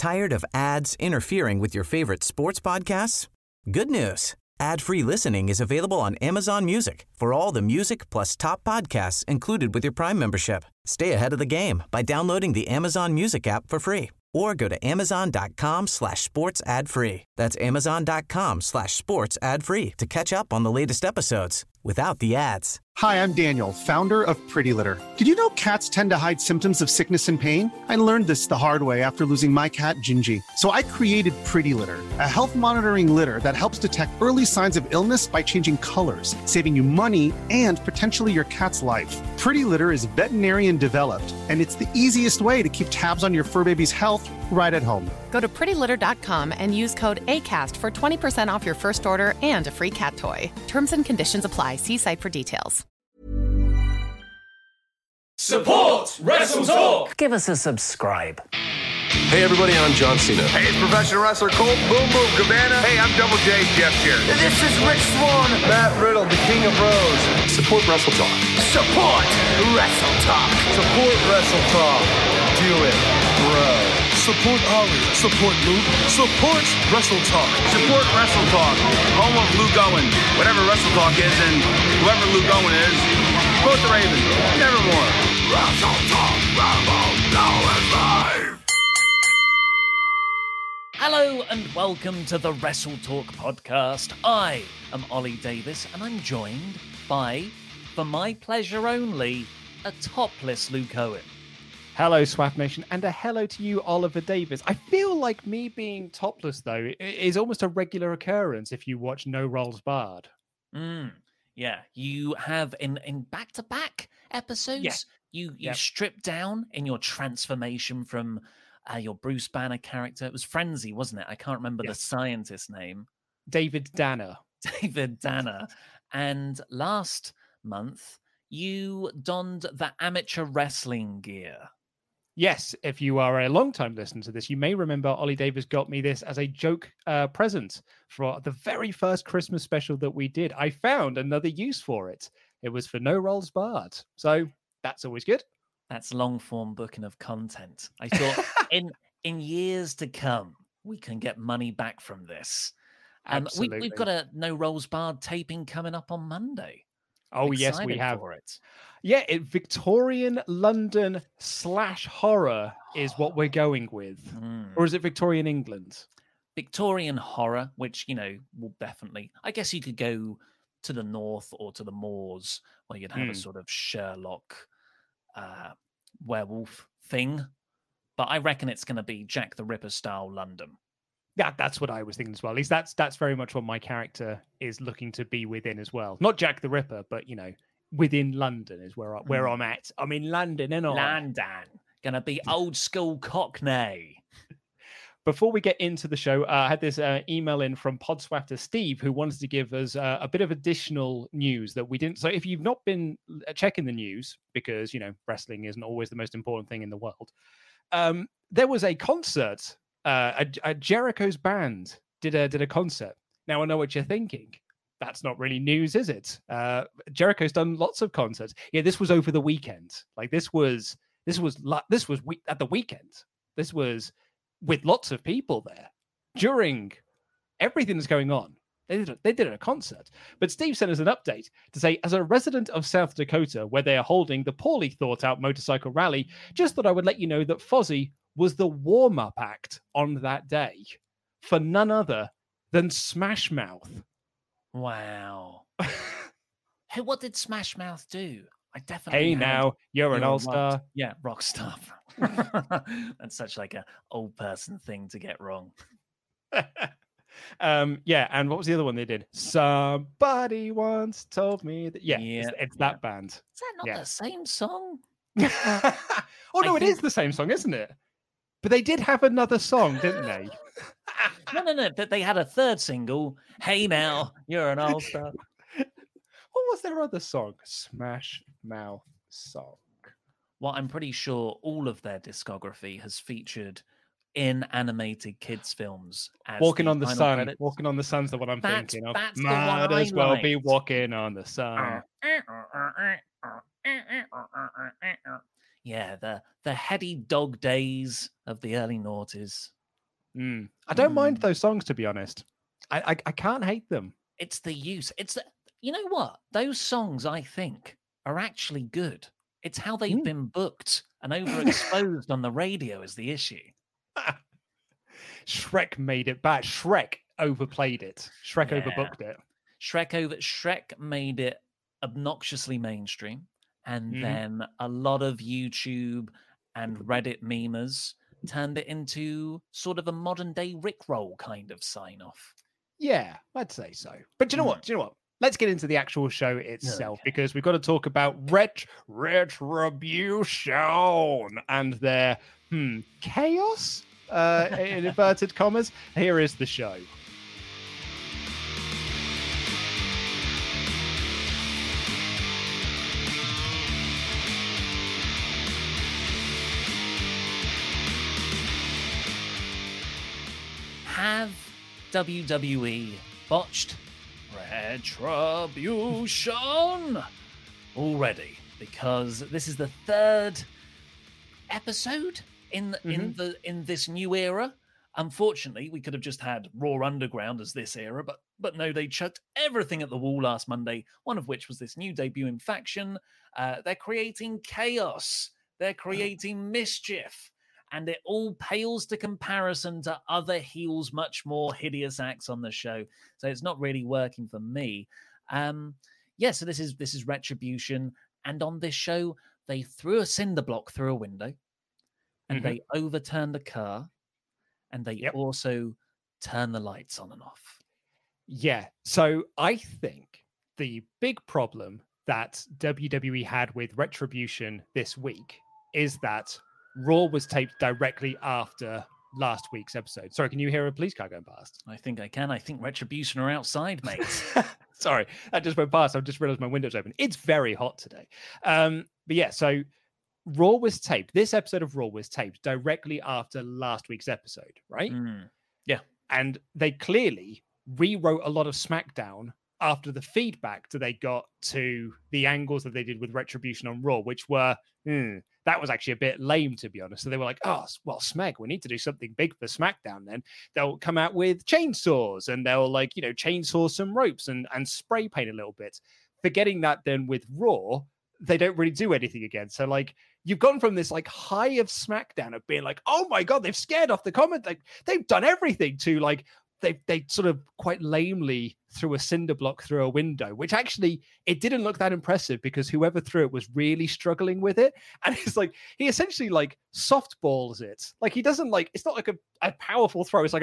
Tired of ads interfering with your favorite sports podcasts? Good news. Ad-free listening is available on Amazon Music for all the music plus top podcasts included with your Prime membership. Stay ahead of the game by downloading the Amazon Music app for free or go to amazon.com/sports ad free. That's amazon.com/sports ad free to catch up on the latest episodes without the ads. Hi, I'm Daniel, founder of Pretty Litter. Did you know cats tend to hide symptoms of sickness and pain? I learned this the hard way after losing my cat, Gingy. So I created Pretty Litter, a health monitoring litter that helps detect early signs of illness by changing colors, saving you money and potentially your cat's life. Pretty Litter is veterinarian developed, and it's the easiest way to keep tabs on your fur baby's health right at home. Go to prettylitter.com and use code ACAST for 20% off your first order and a free cat toy. Terms and conditions apply. See site for details. Support Wrestle Talk! Give us a subscribe. Hey everybody, I'm John Cena. Hey, it's professional wrestler Colt Boom Boom Cabana. Hey, I'm Double J, Jeff Jarrett. This is Rich Swann. Matt Riddle, the King of Bros. Support Wrestle Talk. Support Wrestle Talk. Support Wrestle Talk. Do it, bro. Support Ollie. Support Luke. Support Wrestle Talk. Support Wrestle Talk. Home of Luke Owen. Whatever Wrestle Talk is, and whoever Luke Owen is, quote the Raven. Nevermore. Wrestle Talk. Rambo. Now is live. Hello and welcome to the Wrestle Talk podcast. I am Ollie Davis and I'm joined by, for my pleasure only, a topless Luke Owen. Hello, Swap Nation, and a hello to you, Oliver Davis. I feel like me being topless, though, is almost a regular occurrence if you watch No Rolls Barred. Yeah, you have in back-to-back episodes, you strip down in your transformation from your Bruce Banner character. It was Frenzy, wasn't it? I can't remember the scientist's name. David Danner. David Danner. And last month, you donned the amateur wrestling gear. Yes, if you are a long-time listener to this, you may remember Ollie Davis got me this as a joke present for the very first Christmas special that we did. I found another use for it. It was for No Rolls Barred. So that's always good. That's long-form booking of content. I thought in years to come, we can get money back from this. Absolutely. We've got a No Rolls Barred taping coming up on Monday. Oh, yes, we have. For it. Yeah, Victorian London / horror is what we're going with. Or is it Victorian England? Victorian horror, which, will definitely... I guess you could go to the north or to the moors where you'd have a sort of Sherlock werewolf thing. But I reckon it's going to be Jack the Ripper style London. Yeah, that's what I was thinking as well. At least that's very much what my character is looking to be within as well. Not Jack the Ripper, but within London is where I'm at. I'm in London, and London, gonna be old school Cockney. Before we get into the show, I had this email in from Podswafter Steve, who wanted to give us a bit of additional news that we didn't. So if you've not been checking the news, because wrestling isn't always the most important thing in the world, there was a concert. A Jericho's band did a concert. Now I know what you're thinking. That's not really news, is it? Jericho's done lots of concerts. Yeah, this was over the weekend. Like this was at the weekend. This was with lots of people there during everything that's going on. They did a concert. But Steve sent us an update to say, as a resident of South Dakota, where they are holding the poorly thought out motorcycle rally, just thought I would let you know that Fozzy was the warm-up act on that day for none other than Smash Mouth. Wow. Hey, what did Smash Mouth do? I definitely Hey, now, you're an all-star. Yeah, rock star. That's such like a old person thing to get wrong. Yeah, and what was the other one they did? Somebody once told me that. It's that band. Is that not the same song? Oh, no, it is the same song, isn't it? But they did have another song, didn't they? No. But they had a third single. Hey, now, you're an all-star. What was their other song? Smash Mouth song. Well, I'm pretty sure all of their discography has featured in animated kids' films. As Walking on the Sun. Credits. Walking on the Sun's the one I'm thinking of. That's Might as well be walking on the sun. Yeah, the heady dog days of the early noughties. I don't mind those songs, to be honest. I can't hate them. It's the use. You know what? Those songs, I think, are actually good. It's how they've been booked and overexposed on the radio is the issue. Shrek made it bad. Shrek overplayed it. Shrek overbooked it. Shrek made it obnoxiously mainstream, and then a lot of YouTube and Reddit memers turned it into sort of a modern day Rickroll kind of sign off. Yeah, I'd say so. But do you know what? Let's get into the actual show itself, because we've got to talk about Retribution and their chaos, in inverted commas. Here is the show. Have WWE botched Retribution already? Because this is the third episode in this new era. Unfortunately, we could have just had Raw Underground as this era, but no, they chucked everything at the wall last Monday, one of which was this new debuting faction. They're creating chaos. They're creating mischief. And it all pales to comparison to other heels, much more hideous acts on the show. So it's not really working for me. So this is Retribution. And on this show, they threw a cinder block through a window, and they overturned a car, and they also turned the lights on and off. Yeah. So I think the big problem that WWE had with Retribution this week is that Raw was taped directly after last week's episode. Sorry, can you hear a police car going past? I think I can. I think Retribution are outside, mate. Sorry, that just went past. I've just realized my window's open. It's very hot today. But yeah, so Raw was taped. This episode of Raw was taped directly after last week's episode, right? Yeah. And they clearly rewrote a lot of SmackDown after the feedback that they got to the angles that they did with Retribution on Raw, which were, that was actually a bit lame, to be honest. So they were like, Smeg, we need to do something big for SmackDown then. They'll come out with chainsaws and they'll chainsaw some ropes and spray paint a little bit. Forgetting that then with Raw, they don't really do anything again. So you've gone from this high of SmackDown of being like, oh my God, they've scared off the comment. They've done everything to they sort of quite lamely threw a cinder block through a window, which actually it didn't look that impressive because whoever threw it was really struggling with it. And it's he essentially softballs it. He doesn't it's not like a powerful throw. It's like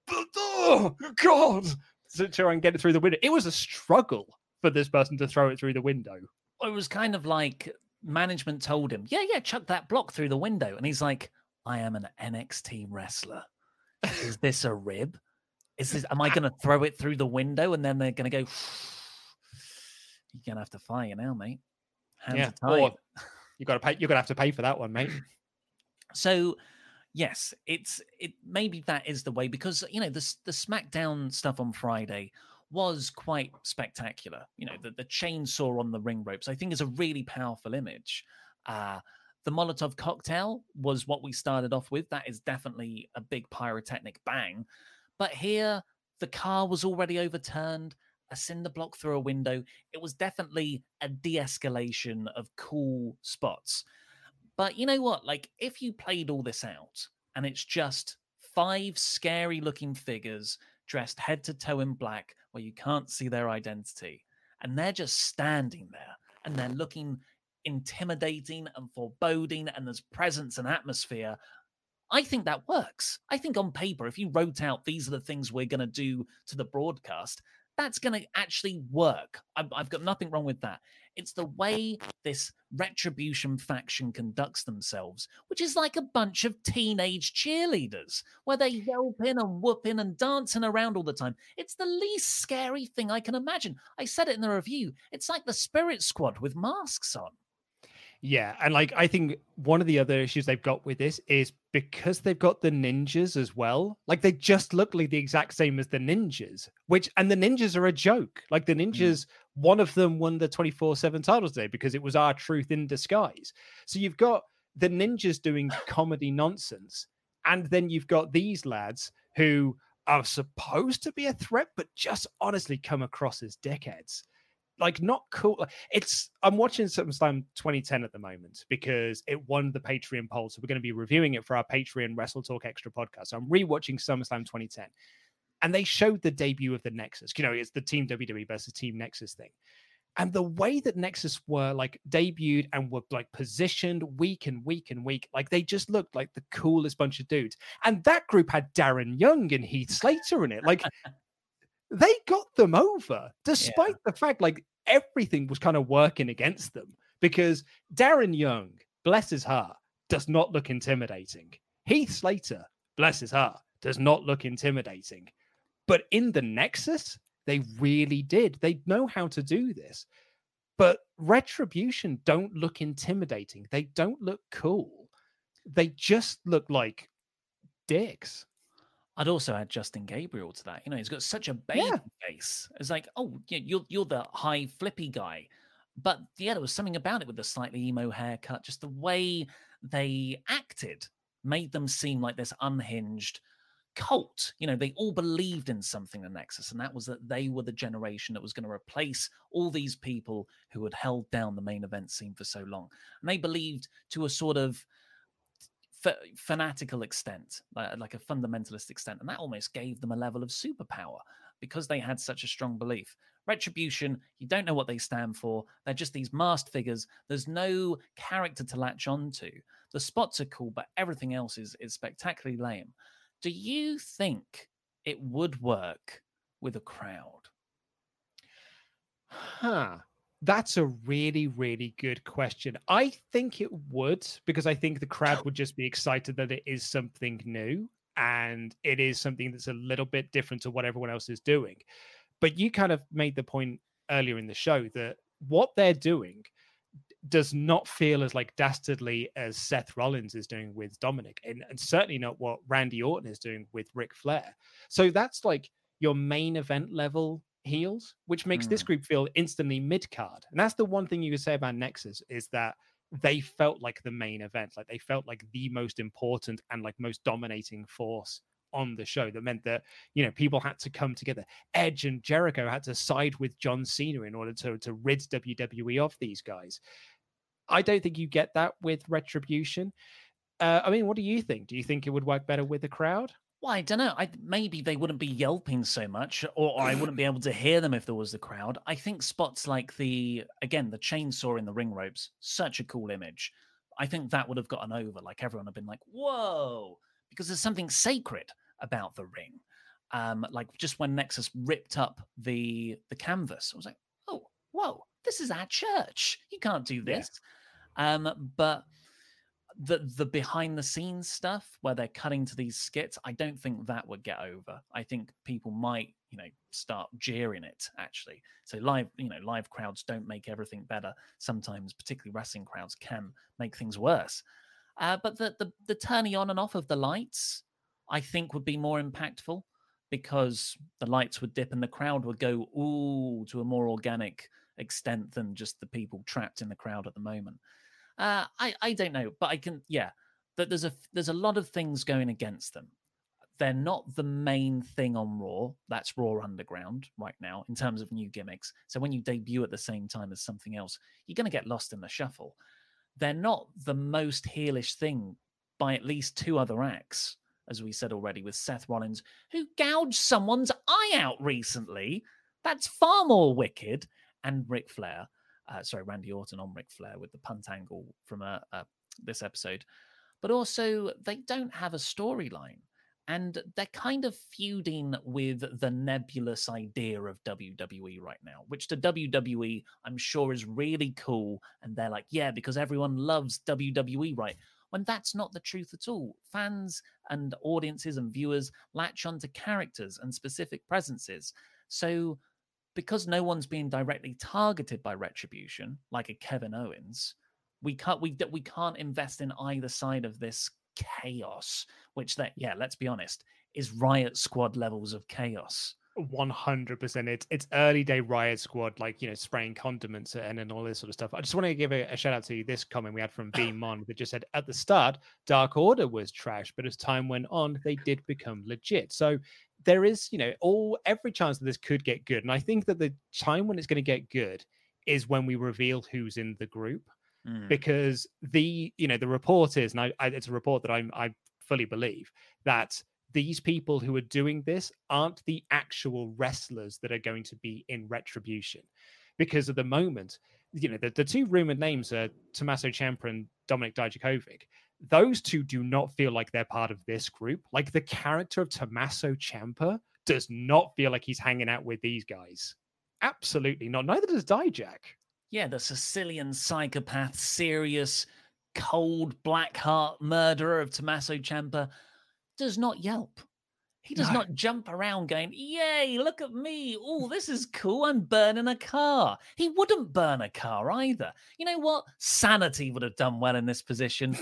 oh God, to try and get it through the window. It was a struggle for this person to throw it through the window. It was kind of like management told him, yeah, chuck that block through the window. And he's like, I am an NXT wrestler. Is this a rib? Am I going to throw it through the window and then they're going to go, you're going to have to fire now, mate. Hands are tied. You're going to have to pay for that one, mate. So, yes, it maybe that is the way, because, the SmackDown stuff on Friday was quite spectacular. The chainsaw on the ring ropes, I think, is a really powerful image. The Molotov cocktail was what we started off with. That is definitely a big pyrotechnic bang. But here, the car was already overturned, a cinder block through a window. It was definitely a de-escalation of cool spots. But you know what? If you played all this out, and it's just 5 scary-looking figures dressed head to toe in black, where you can't see their identity, and they're just standing there, and they're looking intimidating and foreboding, and there's presence and atmosphere, I think that works. I think on paper, if you wrote out these are the things we're going to do to the broadcast, that's going to actually work. I've got nothing wrong with that. It's the way this Retribution faction conducts themselves, which is like a bunch of teenage cheerleaders where they're yelping and whooping and dancing around all the time. It's the least scary thing I can imagine. I said it in the review. It's like the Spirit Squad with masks on. Yeah, and I think one of the other issues they've got with this is because they've got the ninjas as well. They just look like the exact same as the ninjas, and the ninjas are a joke. The ninjas, one of them won the 24/7 titles today because it was R-Truth in disguise. So you've got the ninjas doing comedy nonsense, And then you've got these lads who are supposed to be a threat, but just honestly come across as dickheads. Like, not cool. I'm watching SummerSlam 2010 at the moment because it won the Patreon poll. So we're going to be reviewing it for our Patreon Wrestle Talk Extra podcast. So I'm rewatching SummerSlam 2010. And they showed the debut of the Nexus. You know, it's the Team WWE versus Team Nexus thing. And the way that Nexus were like debuted and were like positioned week and week and week, like they just looked like the coolest bunch of dudes. And that group had Darren Young and Heath Slater in it. Like they got them over despite the fact like everything was kind of working against them, because Darren Young, bless his heart, does not look intimidating. Heath Slater, bless his heart, does not look intimidating. But in the Nexus, they really did. They know how to do this. But Retribution don't look intimidating. They don't look cool. They just look like dicks. I'd also add Justin Gabriel to that. You know, he's got such a baby face. It's like, oh, you're the high flippy guy. But yeah, there was something about it with the slightly emo haircut. Just the way they acted made them seem like this unhinged cult. You know, they all believed in something, the Nexus, and that was that they were the generation that was going to replace all these people who had held down the main event scene for so long. And they believed to a sort of fanatical extent, like a fundamentalist extent, and that almost gave them a level of superpower because they had such a strong belief. Retribution, you don't know what they stand for. They're just these masked figures. There's no character to latch onto. The spots are cool, but everything else is spectacularly lame. Do you think it would work with a crowd? That's a really, really good question. I think it would, because I think the crowd would just be excited that it is something new and it is something that's a little bit different to what everyone else is doing. But you kind of made the point earlier in the show that what they're doing does not feel as like dastardly as Seth Rollins is doing with Dominic, and certainly not what Randy Orton is doing with Ric Flair. So that's like your main event level heels, which makes this group feel instantly mid-card. And that's the one thing you could say about Nexus, is that they felt like the main event, like they felt like the most important and like most dominating force on the show. That meant that, you know, people had to come together. Edge and Jericho had to side with John Cena in order to rid WWE of these guys. I don't think you get that with Retribution. I mean, what do you think? Do you think it would work better with the crowd? Well, I don't know. Maybe they wouldn't be yelping so much, or I wouldn't be able to hear them if there was the crowd. I think spots like the chainsaw in the ring ropes, such a cool image. I think that would have gotten over. Like everyone had been like, whoa, because there's something sacred about the ring. Like just when Nexus ripped up the canvas, I was like, oh, whoa, this is our church. You can't do this. Yeah. But the behind the scenes stuff where they're cutting to these skits, I don't think that would get over. I think people might, start jeering it actually. So live crowds don't make everything better. Sometimes, particularly wrestling crowds, can make things worse. But the turning on and off of the lights, I think, would be more impactful, because the lights would dip and the crowd would go ooh to a more organic extent than just the people trapped in the crowd at the moment. I don't know, but I can, that there's a lot of things going against them. They're not the main thing on Raw. That's Raw Underground right now in terms of new gimmicks. So when you debut at the same time as something else, you're going to get lost in the shuffle. They're not the most heelish thing by at least two other acts, as we said already, with Seth Rollins, who gouged someone's eye out recently. That's far more wicked. And Ric Flair. Randy Orton on Ric Flair with the punt angle from this episode. But also, they don't have a storyline. And they're kind of feuding with the nebulous idea of WWE right now, which to WWE, I'm sure, is really cool. And they're like, yeah, because everyone loves WWE, right? When that's not the truth at all. Fans and audiences and viewers latch onto characters and specific presences. So because no one's being directly targeted by Retribution, like a Kevin Owens, we can't invest in either side of this chaos, which let's be honest, is Riot Squad levels of chaos. 100%. It's early day Riot Squad, like, spraying condiments and all this sort of stuff. I just want to give a shout out to this comment we had from B Mon that just said, at the start, Dark Order was trash, but as time went on, they did become legit. So there is, every chance that this could get good. And I think that the time when it's going to get good is when we reveal who's in the group, because the report is, and it's a report that I fully believe, that these people who are doing this aren't the actual wrestlers that are going to be in Retribution. Because at the moment, the two rumored names are Tommaso Ciampa and Dominik Dijakovic. Those two do not feel like they're part of this group. Like, the character of Tommaso Ciampa does not feel like he's hanging out with these guys. Absolutely not. Neither does Dijak. Yeah, the Sicilian psychopath, serious, cold, black heart murderer of Tommaso Ciampa does not yelp. He does not jump around going, yay, look at me. Oh, this is cool. I'm burning a car. He wouldn't burn a car either. You know what? Sanity would have done well in this position.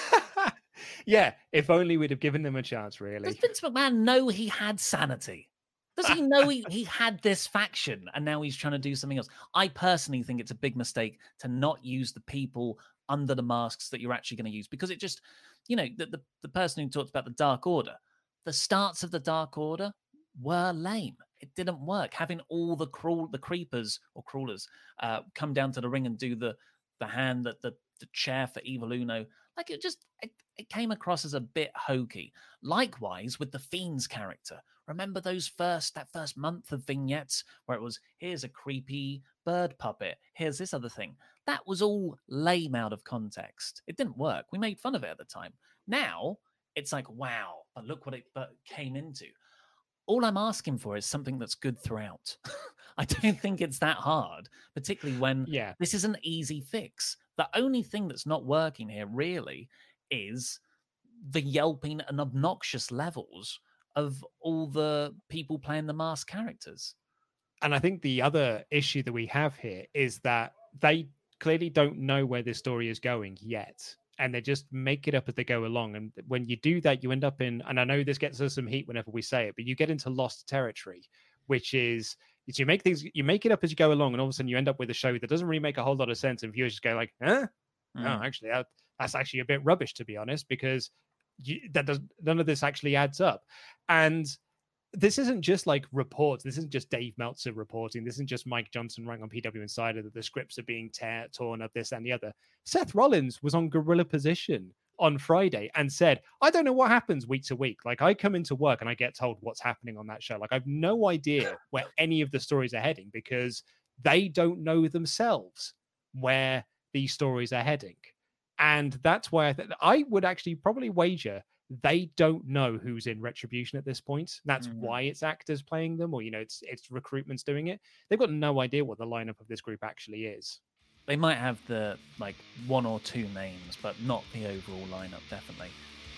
Yeah, if only we'd have given them a chance, really. Does Vince McMahon know he had sanity? Does he know he had this faction and now he's trying to do something else? I personally think it's a big mistake to not use the people under the masks that you're actually going to use, because it just, the person who talked about the Dark Order, the starts of the Dark Order were lame. It didn't work. Having all the creepers or crawlers come down to the ring and do the hand, the chair for Evil Uno, like it came across as a bit hokey. Likewise with the Fiend's character. Remember that first month of vignettes where it was, here's a creepy bird puppet, here's this other thing. That was all lame out of context. It didn't work. We made fun of it at the time. Now it's like, wow, but look what it came into. All I'm asking for is something that's good throughout. I don't think it's that hard, particularly when this is an easy fix. The only thing that's not working here really is the yelping and obnoxious levels of all the people playing the masked characters. And I think the other issue that we have here is that they clearly don't know where this story is going yet. And they just make it up as they go along. And when you do that, you end up in, and I know this gets us some heat whenever we say it, but you get into lost territory, which is you make it up as you go along, and all of a sudden you end up with a show that doesn't really make a whole lot of sense, and viewers just go like, huh? No, actually, that's actually a bit rubbish, to be honest, because none of this actually adds up. And this isn't just like reports. This isn't just Dave Meltzer reporting. This isn't just Mike Johnson writing on PW Insider that the scripts are being torn up, this and the other. Seth Rollins was on Gorilla Position on Friday and said, I don't know what happens week to week. Like, I come into work and I get told what's happening on that show. Like, I've no idea where any of the stories are heading because they don't know themselves where these stories are heading. And that's why I would actually probably wager they don't know who's in Retribution at this point. That's why it's actors playing them, or it's recruitment's doing it. They've got no idea what the lineup of this group actually is. They might have the one or two names, but not the overall lineup, definitely.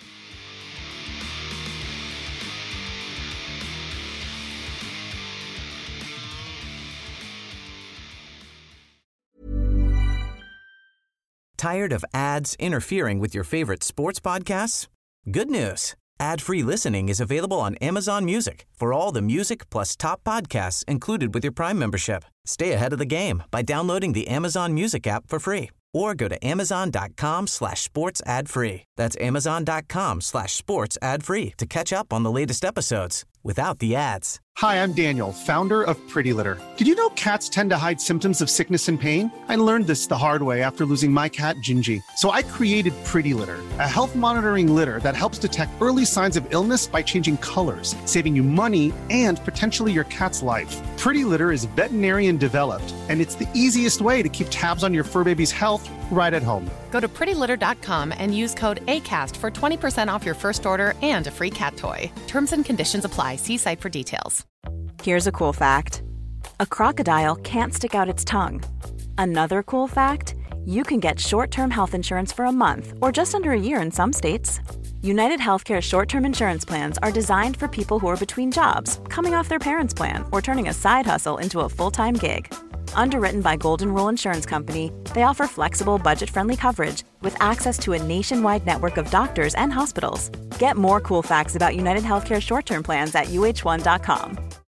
Tired of ads interfering with your favorite sports podcasts? Good news. Ad-free listening is available on Amazon Music for all the music plus top podcasts included with your Prime membership. Stay ahead of the game by downloading the Amazon Music app for free or go to amazon.com/sports ad free. That's amazon.com/sports ad free to catch up on the latest episodes without the ads. Hi, I'm Daniel, founder of Pretty Litter. Did you know cats tend to hide symptoms of sickness and pain? I learned this the hard way after losing my cat, Gingy. So I created Pretty Litter, a health monitoring litter that helps detect early signs of illness by changing colors, saving you money and potentially your cat's life. Pretty Litter is veterinarian developed, and it's the easiest way to keep tabs on your fur baby's health right at home. Go to prettylitter.com and use code ACAST for 20% off your first order and a free cat toy. Terms and conditions apply. See site for details. Here's a cool fact. A crocodile can't stick out its tongue. Another cool fact, you can get short-term health insurance for a month or just under a year in some states. United Healthcare short-term insurance plans are designed for people who are between jobs, coming off their parents' plan, or turning a side hustle into a full-time gig. Underwritten by Golden Rule Insurance Company, they offer flexible, budget-friendly coverage with access to a nationwide network of doctors and hospitals. Get more cool facts about United Healthcare short-term plans at uh1.com.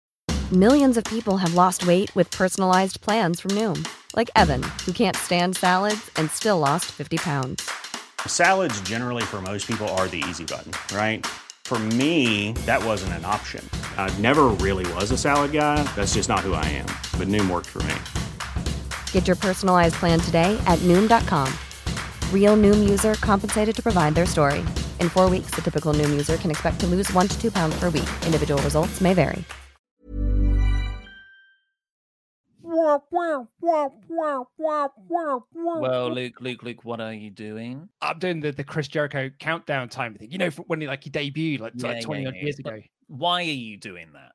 Millions of people have lost weight with personalized plans from Noom. Like Evan, who can't stand salads and still lost 50 pounds. Salads generally for most people are the easy button, right? For me, that wasn't an option. I never really was a salad guy. That's just not who I am. But Noom worked for me. Get your personalized plan today at Noom.com. Real Noom user compensated to provide their story. In 4 weeks, the typical Noom user can expect to lose 1 to 2 pounds per week. Individual results may vary. Well, Luke, what are you doing? I'm doing the Chris Jericho countdown time thing. You know, when he debuted like 20 odd years ago. Why are you doing that?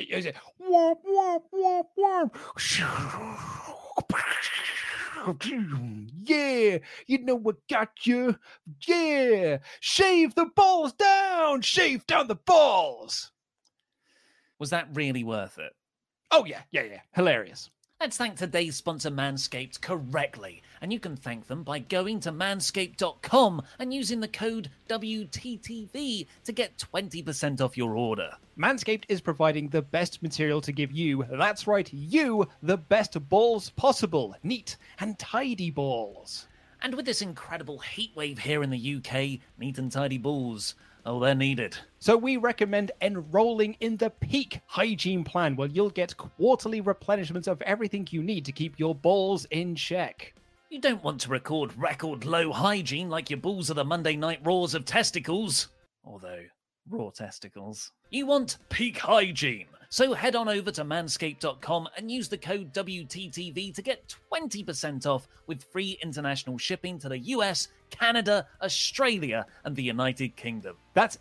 Yeah, you know what got you? Yeah, shave the balls down, shave down the balls. Was that really worth it? Oh, yeah. Hilarious. Let's thank today's sponsor, Manscaped, correctly. And you can thank them by going to manscaped.com and using the code WTTV to get 20% off your order. Manscaped is providing the best material to give you, that's right, you, the best balls possible. Neat and tidy balls. And with this incredible heat wave here in the UK, neat and tidy balls, oh, they're needed. So we recommend enrolling in the Peak Hygiene Plan, where you'll get quarterly replenishments of everything you need to keep your balls in check. You don't want to record low hygiene like your balls are the Monday Night Raws of testicles. Although, raw testicles. You want peak hygiene. So head on over to manscaped.com and use the code WTTV to get 20% off with free international shipping to the US, Canada, Australia, and the United Kingdom. That's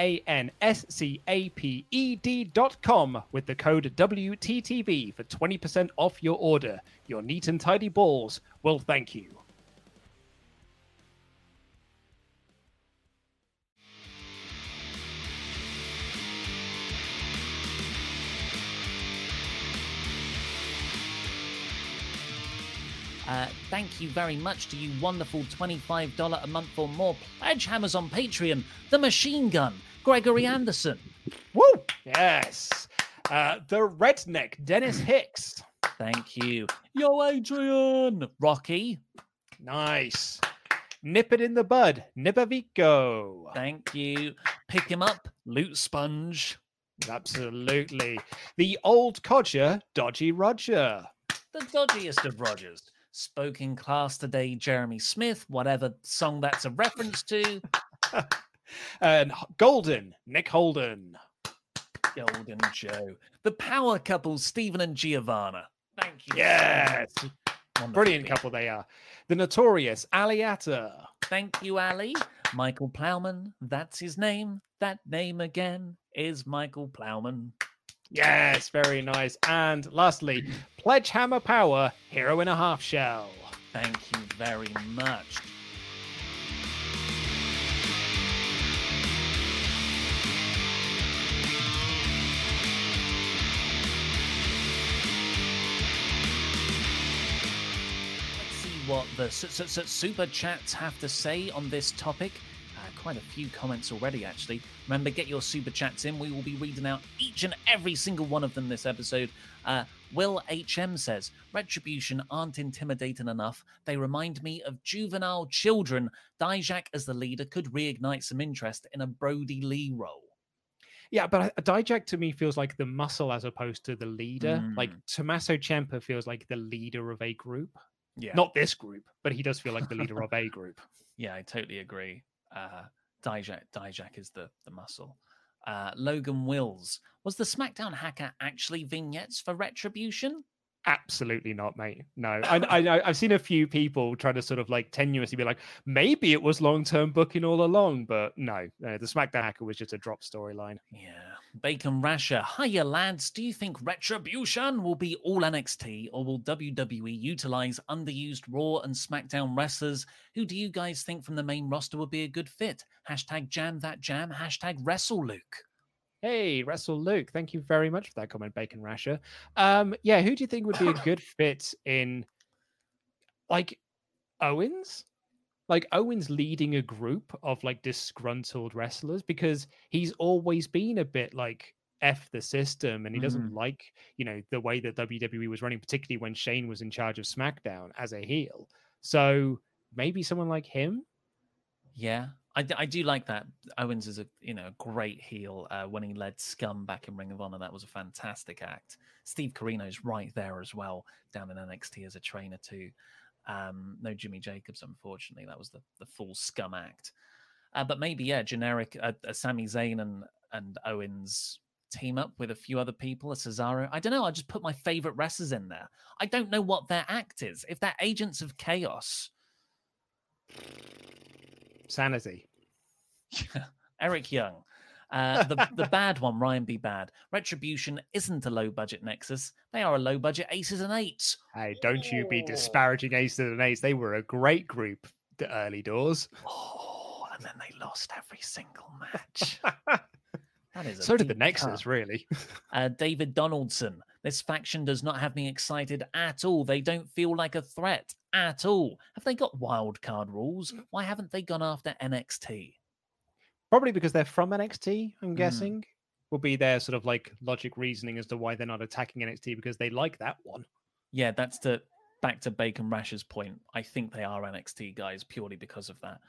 manscaped.com with the code WTTV for 20% off your order. Your neat and tidy balls will thank you. Thank you very much to you wonderful $25 a month or more pledge hammers on Patreon. The Machine Gun, Gregory Anderson. Woo! Yes. The Redneck, Dennis Hicks. Thank you. Yo, Adrian. Rocky. Nice. Nip it in the bud, Nipavico. Thank you. Pick him up, Loot Sponge. Absolutely. The Old Codger, Dodgy Roger. The dodgiest of Rogers. Spoke in class today, Jeremy Smith, whatever song that's a reference to. And Golden, Nick Holden. Golden Joe. The power couple, Stephen and Giovanna. Thank you. Yes. Brilliant couple they are. The Notorious Ali Atta. Thank you, Ali. Michael Plowman, that's his name. That name again is Michael Plowman. Yes, very nice. And lastly, Pledgehammer Power, Hero in a Half Shell. Thank you very much. Let's see what the super chats have to say on this topic. Quite a few comments already, actually. Remember, get your super chats in. We will be reading out each and every single one of them this episode. Will HM says, Retribution aren't intimidating enough. They remind me of juvenile children. Dijak as the leader could reignite some interest in a Brody Lee role. Yeah, but Dijak to me feels like the muscle as opposed to the leader. Like Tommaso Ciampa feels like the leader of a group. Yeah. Not this group, but he does feel like the leader of a group. Yeah, I totally agree. Dijak is the muscle. Logan Wills. Was the SmackDown hacker actually vignettes for Retribution? Absolutely not, mate. No, I've seen a few people try to sort of like tenuously be like, maybe it was long-term booking all along, but no, the SmackDown hacker was just a drop storyline. Yeah. Bacon Rasher. Hiya, lads. Do you think Retribution will be all NXT, or will WWE utilize underused Raw and SmackDown wrestlers? Who do you guys think from the main roster would be a good fit? Hashtag jam that jam. Hashtag wrestle Luke. Hey, Wrestle Luke. Thank you very much for that comment, Bacon Rasher. Yeah, who do you think would be a good fit in, like, Owens? Like, Owens leading a group of, like, disgruntled wrestlers, because he's always been a bit, like, F the system, and he doesn't like, the way that WWE was running, particularly when Shane was in charge of SmackDown as a heel. So maybe someone like him. Yeah, I do like that. Owens is a great heel. When he led Scum back in Ring of Honor, that was a fantastic act. Steve Corino's right there as well, down in NXT as a trainer too. No Jimmy Jacobs, unfortunately. That was the full Scum act. But maybe, generic Sami Zayn and Owens team up with a few other people, a Cesaro. I don't know. I just put my favorite wrestlers in there. I don't know what their act is. If they're Agents of Chaos. Sanity. Eric Young. The bad one, Ryan B. Bad. Retribution isn't a low-budget Nexus. They are a low-budget Aces and Eights. Hey, don't you be disparaging Aces and Eights. They were a great group the early doors. Oh, and then they lost every single match. That is so did the Nexus, really. David Donaldson. This faction does not have me excited at all. They don't feel like a threat at all. Have they got wild card rules? Why haven't they gone after NXT? Probably because they're from NXT, I'm guessing. Will be their sort of like logic reasoning as to why they're not attacking NXT, because they like that one. Yeah, that's back to Bacon Rash's point. I think they are NXT guys purely because of that.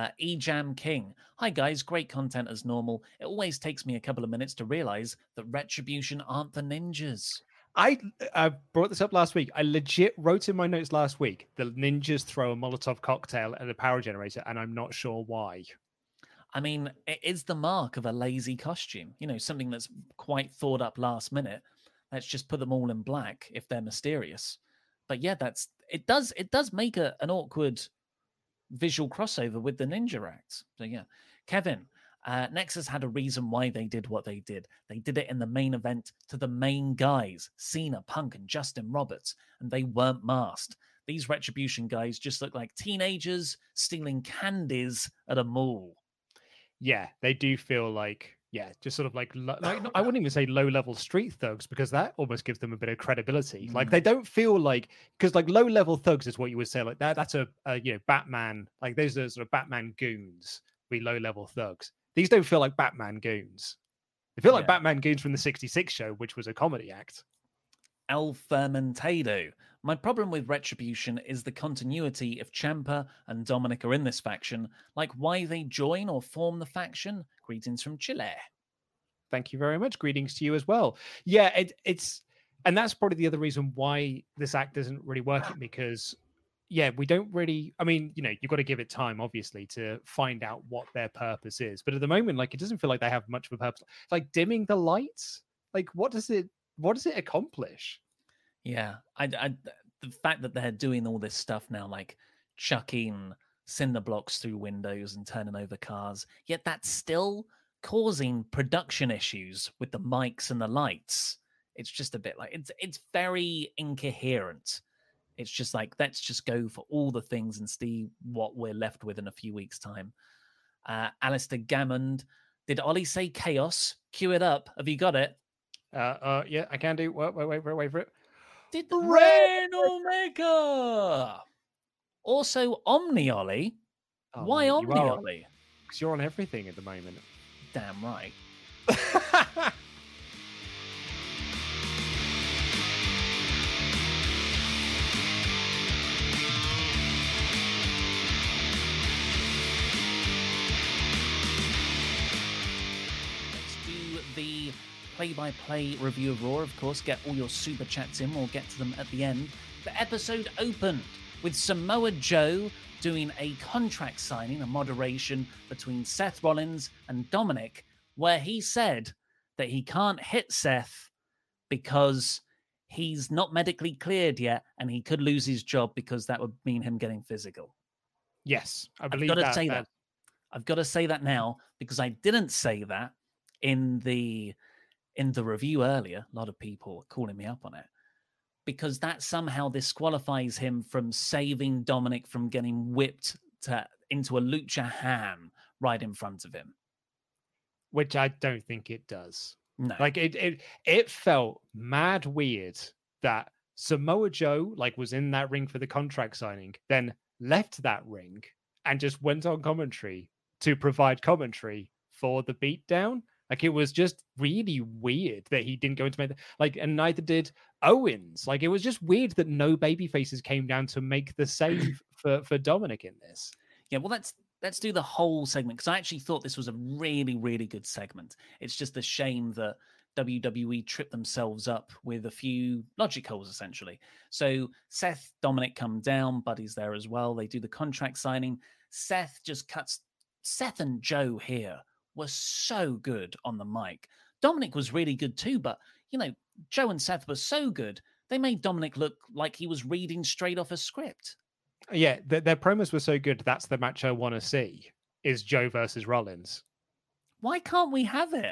Ejam King. Hi guys, great content as normal. It always takes me a couple of minutes to realize that Retribution aren't the ninjas. I brought this up last week. I legit wrote in my notes last week, the ninjas throw a Molotov cocktail at a power generator, and I'm not sure why. I mean, it is the mark of a lazy costume. Something that's quite thought up last minute. Let's just put them all in black if they're mysterious. But yeah, it does make an awkward visual crossover with the ninja acts. So yeah, Kevin, Nexus had a reason why they did what they did. They did it in the main event to the main guys, Cena, Punk, and Justin Roberts, and they weren't masked. These Retribution guys just look like teenagers stealing candies at a mall. Yeah, they do feel like, just sort of like I wouldn't even say low-level street thugs, because that almost gives them a bit of credibility. Like they don't feel like, because like low-level thugs is what you would say like that. That's a Batman, like those are sort of Batman goons, be low-level thugs. These don't feel like Batman goons. They feel like Batman goons from the 66 show, which was a comedy act. El Fermentado. My problem with Retribution is the continuity if Ciampa and Dominic are in this faction, like why they join or form the faction. Greetings from Chile. Thank you very much. Greetings to you as well. Yeah, it's and that's probably the other reason why this act doesn't really work, because we don't really, I mean, you've got to give it time, obviously, to find out what their purpose is. But at the moment, like, it doesn't feel like they have much of a purpose. Like dimming the lights, like what does it accomplish? Yeah, the fact that they're doing all this stuff now, like chucking cinder blocks through windows and turning over cars, yet that's still causing production issues with the mics and the lights. It's just a bit like, it's very incoherent. It's just like, let's just go for all the things and see what we're left with in a few weeks' time. Alistair Gammond, did Ollie say chaos? Cue it up. Have you got it? Yeah, I can do. Wait for it. Did Reign Omega? Also, Omni Ollie. Oh, why Omni Ollie? Because you're on everything at the moment. Damn right. The play-by-play review of Raw, of course. Get all your super chats in. We'll get to them at the end. The episode opened with Samoa Joe doing a contract signing, a moderation between Seth Rollins and Dominic, where he said that he can't hit Seth because he's not medically cleared yet, and he could lose his job because that would mean him getting physical. Yes, I believe I've got to say that. I've got to say that now, because I didn't say that in the review earlier. A lot of people are calling me up on it, because that somehow disqualifies him from saving Dominic from getting whipped into a lucha ham right in front of him. Which I don't think it does. No. Like it felt mad weird that Samoa Joe was in that ring for the contract signing, then left that ring and just went on commentary to provide commentary for the beatdown. Like, it was just really weird that he didn't go into and neither did Owens. Like, it was just weird that no baby faces came down to make the save for Dominic in this. Yeah, well, let's do the whole segment, because I actually thought this was a really, really good segment. It's just a shame that WWE tripped themselves up with a few logic holes, essentially. So Seth, Dominic come down, Buddy's there as well. They do the contract signing. Seth and Joe here were so good on the mic. Dominic was really good too, but, Joe and Seth were so good, they made Dominic look like he was reading straight off a script. Yeah, their promos were so good. That's the match I want to see, is Joe versus Rollins. Why can't we have it?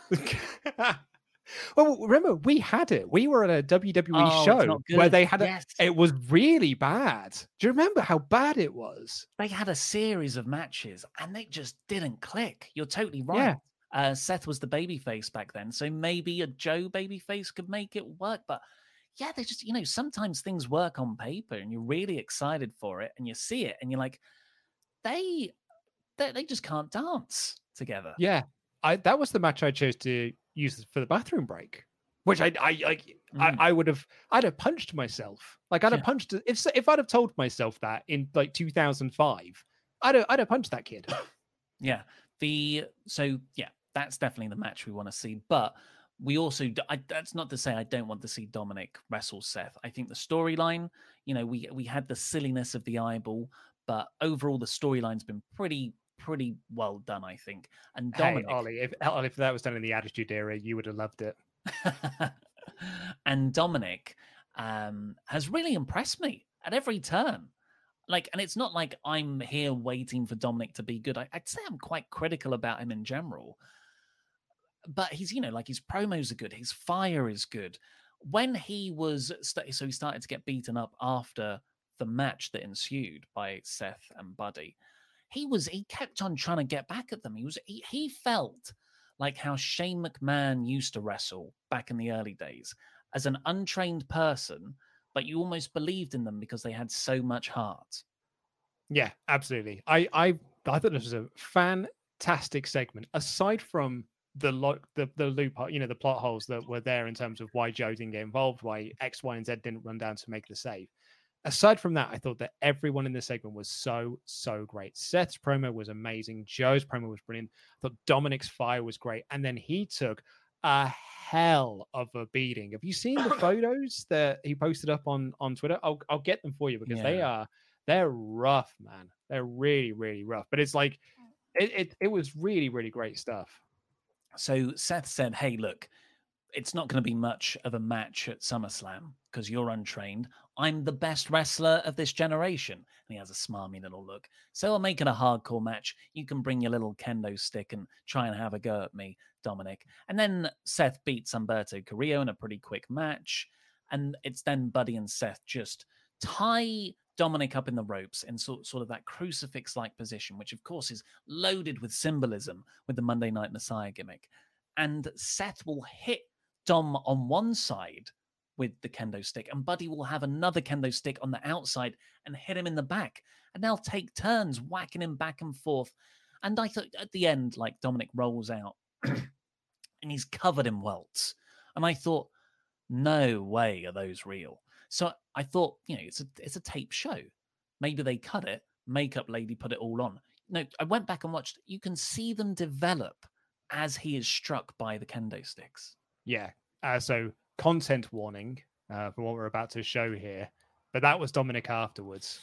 Well, remember, we had it. We were at a WWE show where they had it was really bad. Do you remember how bad it was? They had a series of matches and they just didn't click. You're totally right. Yeah. Seth was the babyface back then, so maybe a Joe babyface could make it work. But yeah, they just, sometimes things work on paper and you're really excited for it and you see it and you're like, they just can't dance together. Yeah, that was the match I chose to use for the bathroom break, which I'd have punched myself. Like, I'd have punched if I'd have told myself that in like 2005, I'd have punched that kid. Yeah. That's definitely the match we want to see. But we also, that's not to say I don't want to see Dominic wrestle Seth. I think the storyline, we had the silliness of the eyeball, but overall the storyline's been pretty well done, I think. And Dominic, hey, Ollie, if that was done in the Attitude Era, you would have loved it. And Dominic has really impressed me at every turn. And it's not like I'm here waiting for Dominic to be good. I'd say I'm quite critical about him in general. But he's, his promos are good. His fire is good. When he was, so he started to get beaten up after the match that ensued by Seth and Buddy. He kept on trying to get back at them. He felt like how Shane McMahon used to wrestle back in the early days, as an untrained person, but you almost believed in them because they had so much heart. Yeah, absolutely. I thought this was a fantastic segment. Aside from the loop, the plot holes that were there in terms of why Joe didn't get involved, why X, Y, and Z didn't run down to make the save. Aside from that, I thought that everyone in this segment was so great. Seth's promo was amazing. Joe's promo was brilliant. I thought Dominic's fire was great. And then he took a hell of a beating. Have you seen the photos that he posted up on Twitter? I'll get them for you, because they're rough, man. They're really, really rough. But it's like, it was really, really great stuff. So Seth said, hey, look, it's not going to be much of a match at SummerSlam because you're untrained. I'm the best wrestler of this generation. And he has a smarmy little look. So I'll make it a hardcore match. You can bring your little kendo stick and try and have a go at me, Dominic. And then Seth beats Humberto Carrillo in a pretty quick match. And it's then Buddy and Seth just tie Dominic up in the ropes in sort of that crucifix-like position, which of course is loaded with symbolism with the Monday Night Messiah gimmick. And Seth will hit Dom on one side with the kendo stick, and Buddy will have another kendo stick on the outside and hit him in the back. And they'll take turns whacking him back and forth. And I thought at the end, like, Dominic rolls out and he's covered in welts. And I thought, no way are those real. So I thought, it's a tape show. Maybe they cut it, makeup lady put it all on. No, I went back and watched. You can see them develop as he is struck by the kendo sticks. Yeah. So content warning for what we're about to show here. But that was Dominic afterwards.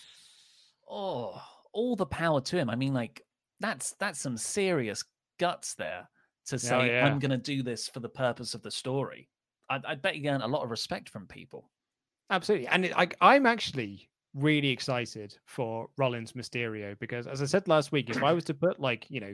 Oh, all the power to him. I mean, like, that's some serious guts there to say, I'm going to do this for the purpose of the story. I bet you get a lot of respect from people. Absolutely. And I'm actually really excited for Rollins Mysterio, because, as I said last week, if I was to put,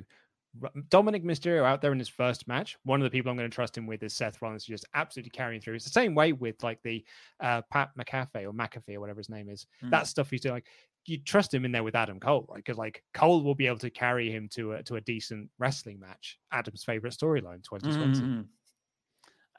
Dominic Mysterio out there in his first match, one of the people I'm going to trust him with is Seth Rollins, just absolutely carrying through. It's the same way with the Pat McAfee or whatever his name is. That stuff he's doing. You trust him in there with Adam Cole, right? Because Cole will be able to carry him to a decent wrestling match. Adam's favorite storyline, 2020.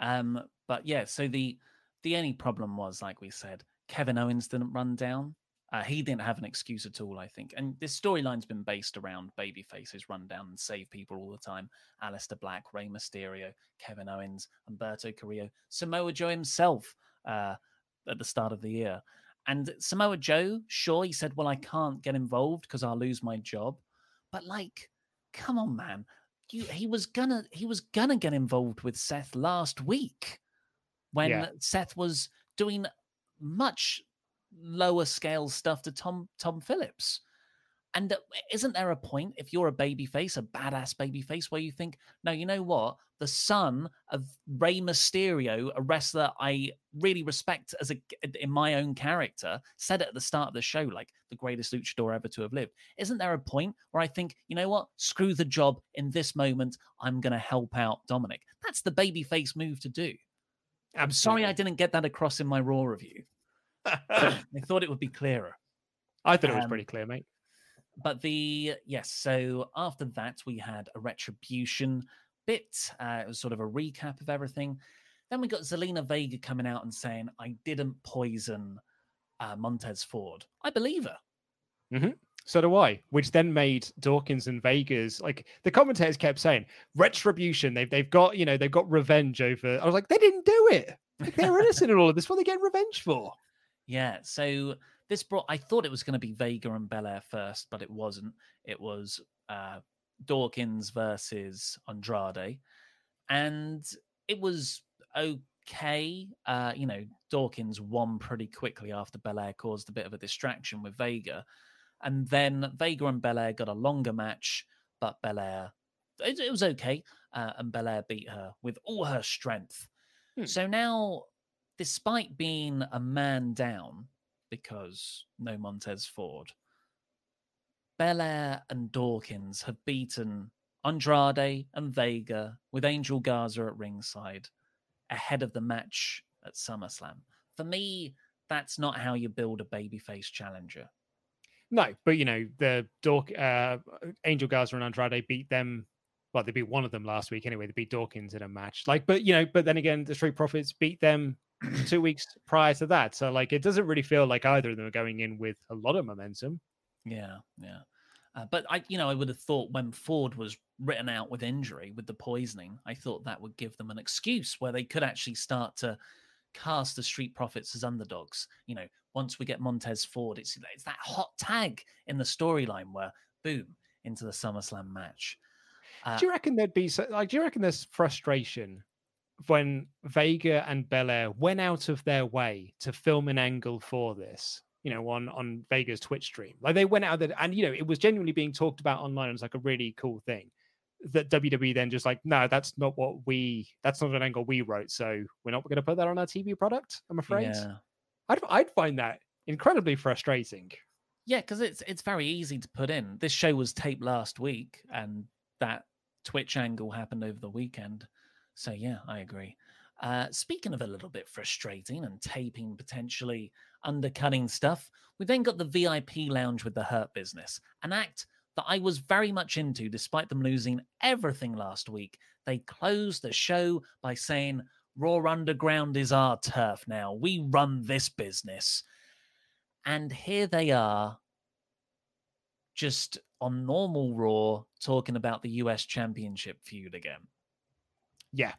But yeah, so the only problem was, like we said, Kevin Owens didn't run down. He didn't have an excuse at all, I think. And this storyline's been based around babyfaces run down and save people all the time. Aleister Black, Rey Mysterio, Kevin Owens, Humberto Carrillo, Samoa Joe himself at the start of the year. And Samoa Joe, sure, he said, well, I can't get involved because I'll lose my job. But like, come on, man. He was gonna get involved with Seth last week when Seth was doing much lower scale stuff to Tom Phillips. And isn't there a point, if you're a babyface, a badass babyface, where you think, no, you know what? The son of Rey Mysterio, a wrestler I really respect in my own character, said it at the start of the show, like the greatest luchador ever to have lived. Isn't there a point where I think, you know what? Screw the job in this moment. I'm going to help out Dominic. That's the babyface move to do. Absolutely. I'm sorry I didn't get that across in my Raw review. I thought it would be clearer. I thought it was pretty clear, mate. But so after that, we had a retribution bit. It was sort of a recap of everything. Then we got Zelina Vega coming out and saying, I didn't poison Montez Ford. I believe her. Mm-hmm. So do I, which then made Dawkins and Vega's, like, the commentators kept saying, retribution. They've got revenge over. I was like, they didn't do it. Like, they're innocent in all of this. What are they getting revenge for? Yeah, so I thought it was going to be Vega and Belair first, but it wasn't. It was Dawkins versus Andrade. And it was okay. Dawkins won pretty quickly after Belair caused a bit of a distraction with Vega. And then Vega and Belair got a longer match, but Belair, it was okay. And Belair beat her with all her strength. So now, despite being a man down, because no Montez Ford, Belair and Dawkins have beaten Andrade and Vega with Angel Garza at ringside ahead of the match at SummerSlam. For me, that's not how you build a babyface challenger. No, but the Angel Garza and Andrade beat them. Well, they beat one of them last week anyway. They beat Dawkins in a match. But then again, the Street Profits beat them 2 weeks prior to that. So it doesn't really feel like either of them are going in with a lot of momentum. Yeah. But I would have thought when Ford was written out with injury, with the poisoning, I thought that would give them an excuse where they could actually start to cast the Street Profits as underdogs. Once we get Montez Ford, it's that hot tag in the storyline where, boom, into the SummerSlam match. Do you reckon there'd be do you reckon there's frustration when Vega and Belair went out of their way to film an angle for this, on Vega's Twitch stream? Like, they went out there and, it was genuinely being talked about online. It was like a really cool thing that WWE then just no, that's not an angle we wrote. So we're not going to put that on our TV product, I'm afraid. Yeah. I'd find that incredibly frustrating. Yeah, because it's very easy to put in. This show was taped last week and that Twitch angle happened over the weekend. So yeah, I agree. Speaking of a little bit frustrating and taping potentially undercutting stuff, we then got the VIP lounge with the Hurt Business, an act that I was very much into despite them losing everything last week. They closed the show by saying, Raw Underground is our turf now. We run this business. And here they are, just on normal Raw, talking about the US Championship feud again. Yeah,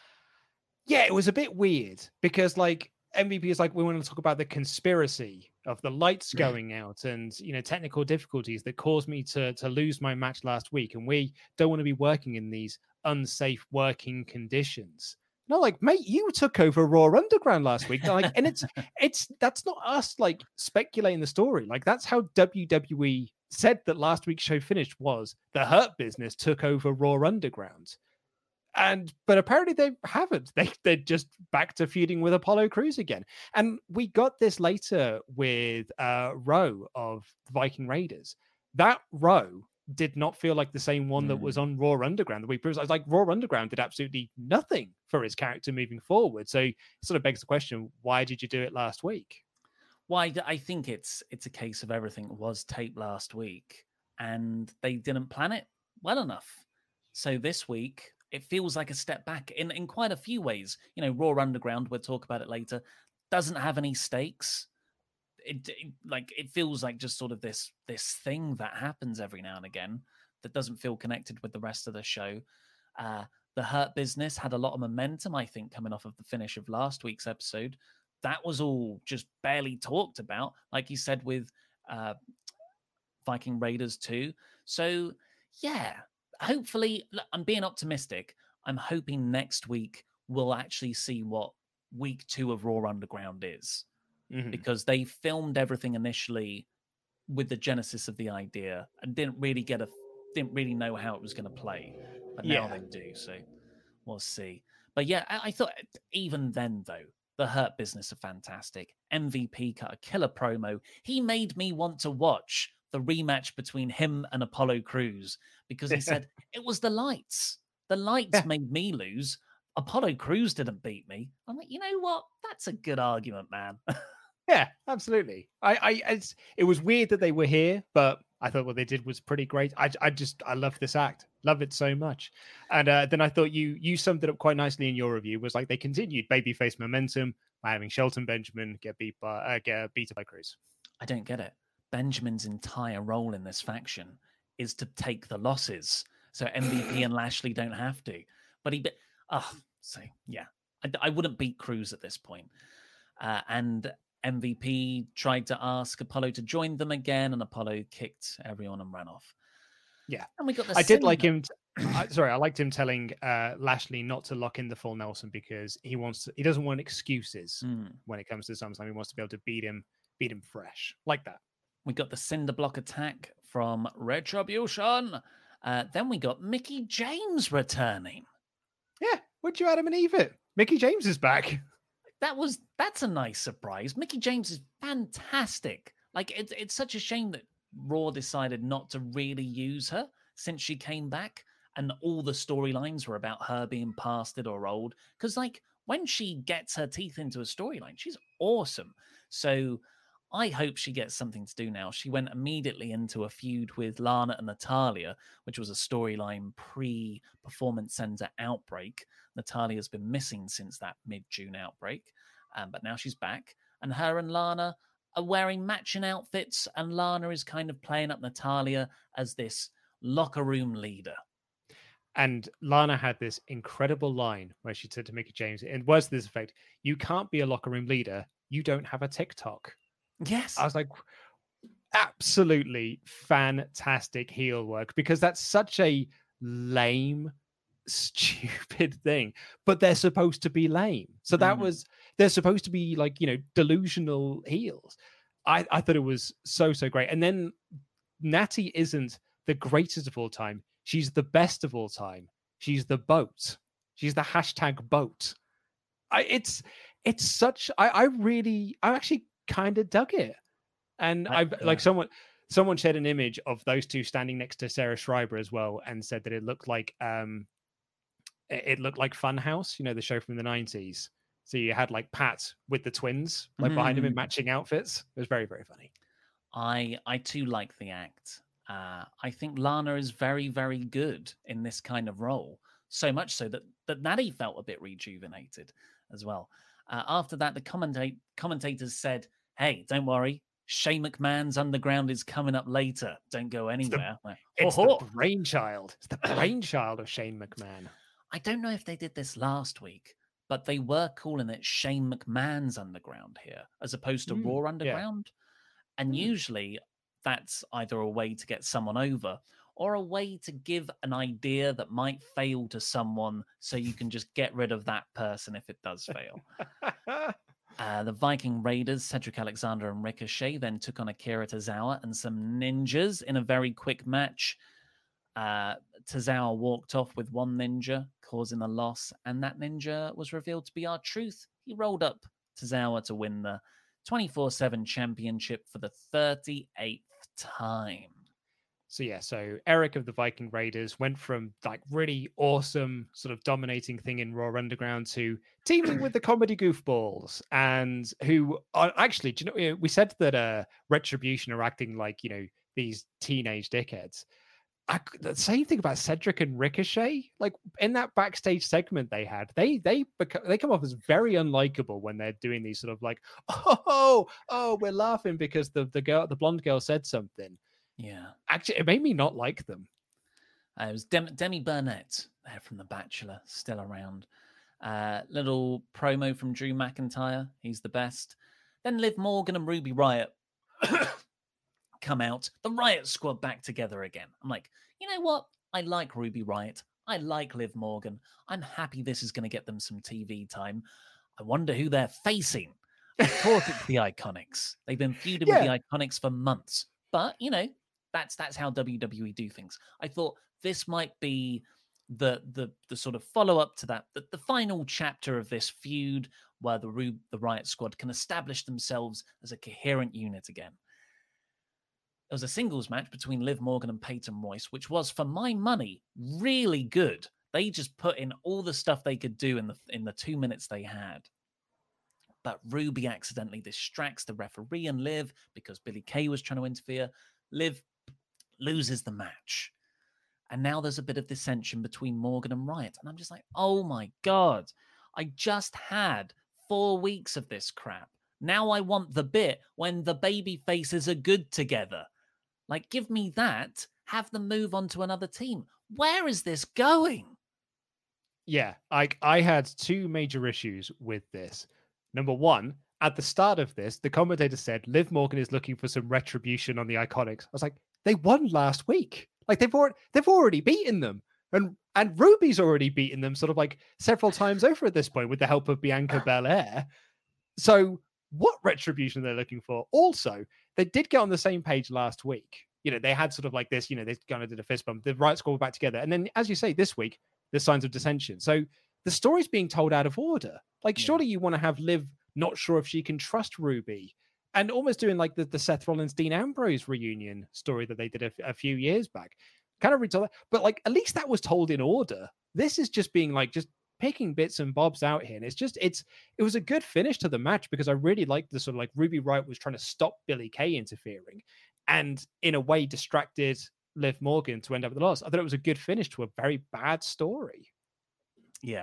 it was a bit weird because MVP is we want to talk about the conspiracy of the lights going out and technical difficulties that caused me to lose my match last week, and we don't want to be working in these unsafe working conditions. No, mate, you took over Raw Underground last week. And it's that's not us speculating the story. That's how WWE said that last week's show finished, was the Hurt Business took over Raw Underground. But apparently they haven't. They're just back to feuding with Apollo Crews again. And we got this later with Rowe of the Viking Raiders. That Rowe did not feel like the same one that was on Raw Underground the week previous. I was like, Raw Underground did absolutely nothing for his character moving forward. So it sort of begs the question, why did you do it last week? Well, I think it's a case of everything was taped last week and they didn't plan it well enough. So this week, it feels like a step back in quite a few ways. Raw Underground, we'll talk about it later, doesn't have any stakes. it feels like just sort of this thing that happens every now and again that doesn't feel connected with the rest of the show. The Hurt Business had a lot of momentum, I think, coming off of the finish of last week's episode. That was all just barely talked about, like you said, with Viking Raiders too. So, yeah, hopefully, I'm being optimistic. I'm hoping next week we'll actually see what week 2 of Raw Underground is. Because they filmed everything initially with the genesis of the idea and didn't really know how it was going to play. But now they do, so we'll see. But yeah, I thought even then, though, the Hurt Business are fantastic. MVP cut a killer promo. He made me want to watch the rematch between him and Apollo Crews because he said, it was the lights. The lights made me lose. Apollo Crews didn't beat me. I'm like, you know what? That's a good argument, man. Yeah, absolutely. It was weird that they were here, but I thought what they did was pretty great. I love this act. Love it so much. And then I thought you summed it up quite nicely in your review. Was like they continued babyface momentum by having Shelton Benjamin get beaten by Crews. I don't get it. Benjamin's entire role in this faction is to take the losses, so MVP and Lashley don't have to. But I wouldn't beat Crews at this point. And MVP tried to ask Apollo to join them again, and Apollo kicked everyone and ran off. Yeah, and we got the. I did like him. I liked him telling Lashley not to lock in the full Nelson because he doesn't want excuses when it comes to SummerSlam. He wants to be able to beat him fresh like that. We got the cinder block attack from Retribution. Then we got Mickie James returning. Yeah, would you Adam and Eve it? Mickie James is back. That's a nice surprise. Mickie James is fantastic. Like it's such a shame that Raw decided not to really use her since she came back, and all the storylines were about her being pasted or old. Because like when she gets her teeth into a storyline, she's awesome. So I hope she gets something to do now. She went immediately into a feud with Lana and Natalya, which was a storyline pre-Performance Center outbreak. Natalya's been missing since that mid-June outbreak, but now she's back. And her and Lana are wearing matching outfits, and Lana is kind of playing up Natalya as this locker room leader. And Lana had this incredible line where she said to Mickie James, and was this effect, you can't be a locker room leader, you don't have a TikTok. Yes. I was like, absolutely fantastic heel work, because that's such a lame, stupid thing, but they're supposed to be lame. So they're supposed to be like, delusional heels. I thought it was so great. And then Natty isn't the greatest of all time. She's the best of all time. She's the boat. She's the #boat. I actually kind of dug it. And someone shared an image of those two standing next to Sarah Schreiber as well, and said that it looked like Funhouse, the show from the 90s. So you had like Pat with the twins behind him in matching outfits. It was very, very funny. I too like the act. I think Lana is very, very good in this kind of role. So much so that Natty felt a bit rejuvenated as well. After that, the commentators said, "Hey, don't worry. Shane McMahon's Underground is coming up later. Don't go anywhere." It's the brainchild. It's the brainchild of Shane McMahon. I don't know if they did this last week, but they were calling it Shane McMahon's Underground here, as opposed to Raw Underground. Yeah. And usually that's either a way to get someone over or a way to give an idea that might fail to someone so you can just get rid of that person if it does fail. The Viking Raiders, Cedric Alexander and Ricochet, then took on Akira Tozawa and some ninjas in a very quick match. Tozawa walked off with one ninja, causing a loss, and that ninja was revealed to be R-Truth. He rolled up Tozawa to win the 24/7 championship for the 38th time. So Eric of the Viking Raiders went from like really awesome sort of dominating thing in Raw Underground to teaming with the comedy goofballs, and who are actually, we said that Retribution are acting like, these teenage dickheads. the same thing about Cedric and Ricochet. Like in that backstage segment they had, they come off as very unlikable when they're doing these sort of like, oh, we're laughing because the blonde girl said something. Yeah, actually, it made me not like them. It was Demi Burnett there from The Bachelor, still around. Little promo from Drew McIntyre. He's the best. Then Liv Morgan and Ruby Riott come out. The Riot Squad back together again. I'm like, you know what? I like Ruby Riott. I like Liv Morgan. I'm happy this is going to get them some TV time. I wonder who they're facing. I thought it's the Iconics. They've been feuding with the Iconics for months. But, you know, that's how WWE do things. I thought this might be the sort of follow-up to that, the final chapter of this feud where the Riot Squad can establish themselves as a coherent unit again. It was a singles match between Liv Morgan and Peyton Royce, which was, for my money, really good. They just put in all the stuff they could do in the 2 minutes they had. But Ruby accidentally distracts the referee and Liv because Billie Kay was trying to interfere. Liv loses the match. And now there's a bit of dissension between Morgan and Riott. And I'm just like, oh my God, I just had 4 weeks of this crap. Now I want the bit when the baby faces are good together. Like, give me that. Have them move on to another team. Where is this going? Yeah, I had 2 major issues with this. Number one, at the start of this, the commentator said Liv Morgan is looking for some retribution on the Iconics. I was like, they won last week. Like they've already beaten them. And Ruby's already beaten them sort of like several times over at this point with the help of Bianca Belair. So what retribution they're looking for? Also, they did get on the same page last week. You know, they had sort of like this, you know, they kind of did a fist bump. The Riot Squad were back together. And then, as you say, this week, there's signs of dissension. So the story's being told out of order. Like, surely you want to have Liv not sure if she can trust Ruby. And almost doing like the Seth Rollins, Dean Ambrose reunion story that they did a few years back. Kind of retell that. But like, at least that was told in order. This is just being like, just picking bits and bobs out here. And it was a good finish to the match because I really liked the sort of like Ruby Riott was trying to stop Billie Kay interfering and in a way distracted Liv Morgan to end up with the loss. I thought it was a good finish to a very bad story. Yeah.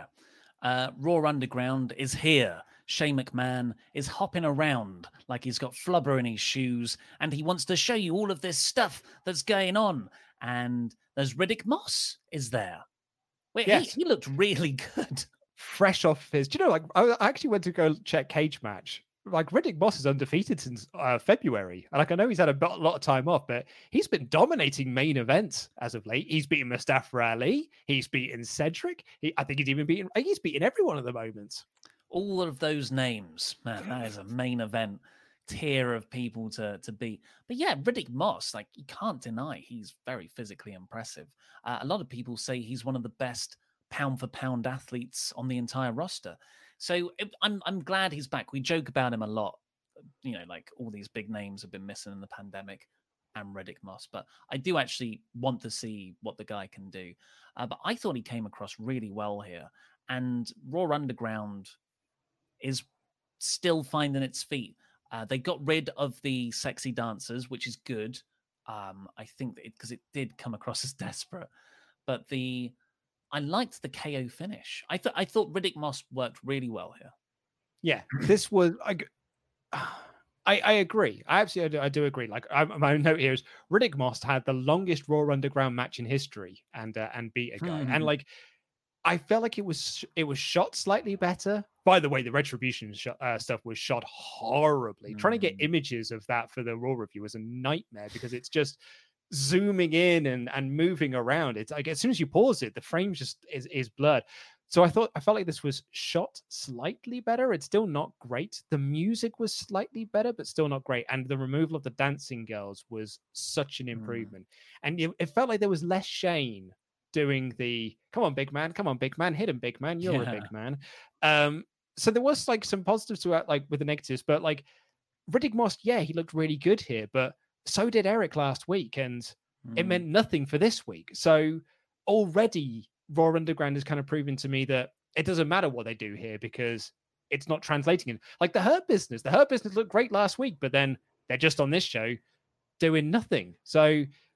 Raw Underground is here. Shane McMahon is hopping around like he's got flubber in his shoes and he wants to show you all of this stuff that's going on. And there's Riddick Moss is there. Wait, yes. he looked really good. Fresh off his... Do you know, like, I actually went to go check Cage Match. Like, Riddick Moss is undefeated since February. And like, I know he's had a lot of time off, but he's been dominating main events as of late. He's beaten Mustafa Ali. He's beaten Cedric. I think he's even beaten... He's beaten everyone at the moment. All of those names, man, that is a main event tier of people to beat. But yeah, Riddick Moss, like, you can't deny he's very physically impressive. A lot of people say he's one of the best pound for pound athletes on the entire roster. So I'm glad he's back. We joke about him a lot. You know, like all these big names have been missing in the pandemic and Riddick Moss. But I do actually want to see what the guy can do. But I thought he came across really well here. And Raw Underground is still finding its feet. They got rid of the sexy dancers, which is good. I think because it did come across as desperate. But I liked the KO finish. I thought Riddick Moss worked really well here. Yeah, this was... I agree. I do agree. Like, my note here is Riddick Moss had the longest Raw Underground match in history and beat a guy. And like, I felt like it was shot slightly better. By the way, the Retribution stuff was shot horribly. Trying to get images of that for the Raw review was a nightmare because it's just zooming in and moving around. It's like as soon as you pause it, the frame just is blurred. So I felt like this was shot slightly better. It's still not great. The music was slightly better, but still not great. And the removal of the dancing girls was such an improvement. And it felt like there was less Shane doing the come on big man, hit him big man, you're a big man. So there was like some positives to it, like with the negatives, but like Riddick Moss, yeah, he looked really good here, but so did Eric last week, and it meant nothing for this week. So already Raw Underground is kind of proving to me that it doesn't matter what they do here because it's not translating in. Like the Hurt Business looked great last week, but then they're just on this show doing nothing. So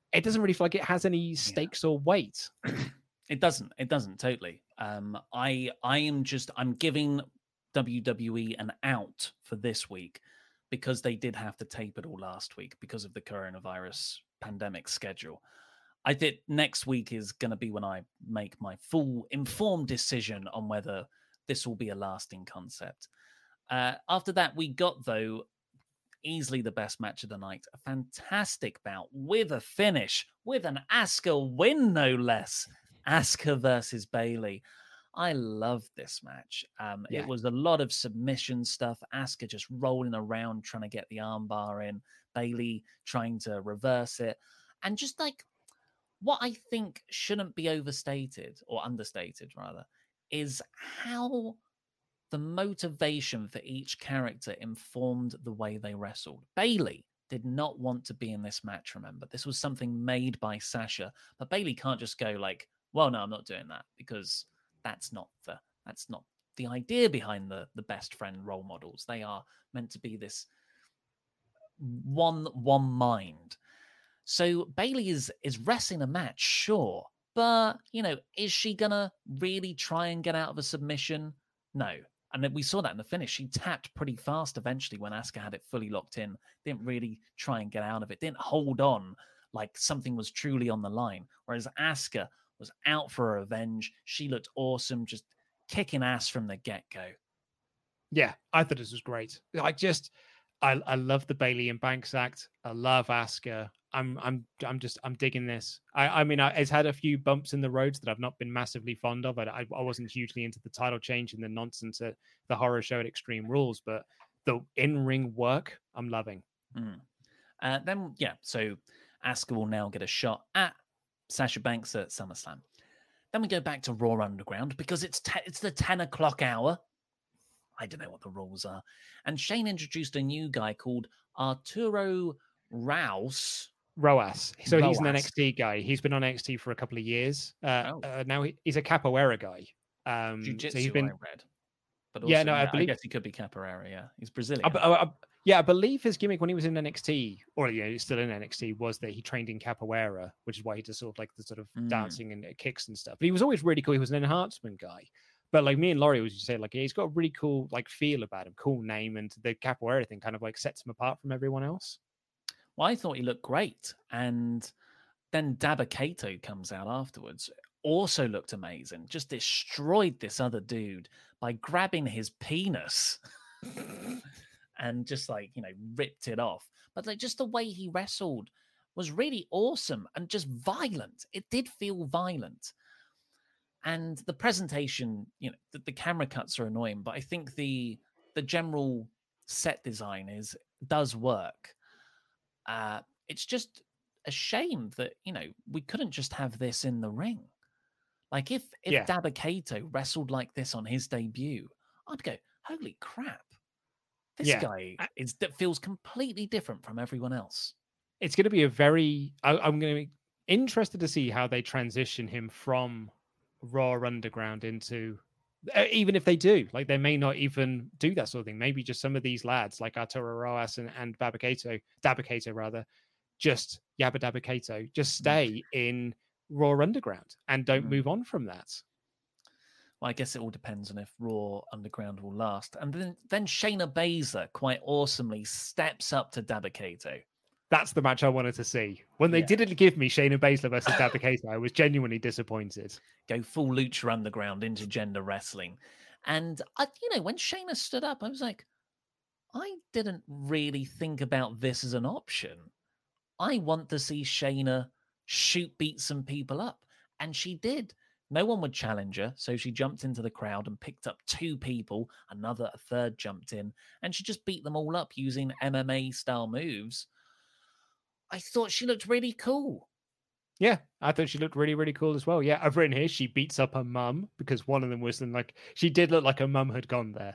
it doesn't really feel like it has any stakes or weight. It doesn't totally. I'm giving WWE an out for this week because they did have to tape it all last week because of the coronavirus pandemic schedule. I think next week is going to be when I make my full informed decision on whether this will be a lasting concept. After that, we got, though, easily the best match of the night. A fantastic bout with a finish, with an Asuka win, no less. Asuka versus Bayley. I loved this match. It was a lot of submission stuff. Asuka just rolling around trying to get the armbar in. Bayley trying to reverse it. And just like what I think shouldn't be overstated or understated, rather, is how the motivation for each character informed the way they wrestled. Bayley did not want to be in this match, remember. This was something made by Sasha. But Bayley can't just go like, well, no, I'm not doing that, because that's not the idea behind the best friend role models. They are meant to be this one mind. So Bayley is wrestling a match, sure, but is she gonna really try and get out of a submission? No. And then we saw that in the finish. She tapped pretty fast eventually when Asuka had it fully locked in. Didn't really try and get out of it. Didn't hold on like something was truly on the line. Whereas Asuka was out for a revenge. She looked awesome, just kicking ass from the get-go. Yeah, I thought this was great. I love the Bayley and Banks act. I love Asuka. I'm digging this. I mean, it's had a few bumps in the roads that I've not been massively fond of. I wasn't hugely into the title change and the nonsense at the horror show at Extreme Rules, but the in-ring work, I'm loving. So Asuka will now get a shot at Sasha Banks at SummerSlam. Then we go back to Raw Underground because it's the 10 o'clock hour. I don't know what the rules are. And Shane introduced a new guy called Arturo Roas. So he's an NXT guy. He's been on NXT for a couple of years. Now he's a capoeira guy. Jiu-jitsu, so he's been... I read. But also, I guess he could be capoeira, yeah. He's Brazilian. I believe his gimmick when he was in NXT, or he's still in NXT, was that he trained in capoeira, which is why he does sort of like the sort of dancing and kicks and stuff. But he was always really cool. He was an enhancement guy. But like me and Laurie always say, like, he's got a really cool like feel about him, cool name, and the capoeira thing kind of like sets him apart from everyone else. Well, I thought he looked great. And then Dabba Kato comes out afterwards. Also looked amazing. Just destroyed this other dude by grabbing his penis and just like, ripped it off. But like just the way he wrestled was really awesome and just violent. It did feel violent. And the presentation, the camera cuts are annoying, but I think the general set design does work. It's just a shame that, we couldn't just have this in the ring. Like if Dabba Kato wrestled like this on his debut, I'd go, holy crap. This guy that feels completely different from everyone else. It's going to be I'm going to be interested to see how they transition him from Raw Underground into, even if they do, like they may not even do that sort of thing. Maybe just some of these lads like Arturo Roas and Dabba Kato rather, just Dabba Kato, just stay in Raw Underground and don't move on from that. Well, I guess it all depends on if Raw Underground will last. And then Shayna Baszler quite awesomely steps up to Dabba Kato. That's the match I wanted to see. When they didn't give me Shayna Baszler versus Dabba Kato, I was genuinely disappointed. Go full Lucha Underground, intergender wrestling. And, when Shayna stood up, I was like, I didn't really think about this as an option. I want to see Shayna beat some people up. And she did. No one would challenge her, so she jumped into the crowd and picked up two people. A third jumped in, and she just beat them all up using MMA-style moves. I thought she looked really cool. Yeah, I thought she looked really, really cool as well. Yeah, I've written here, she beats up her mum, because one of them was she did look like her mum had gone there.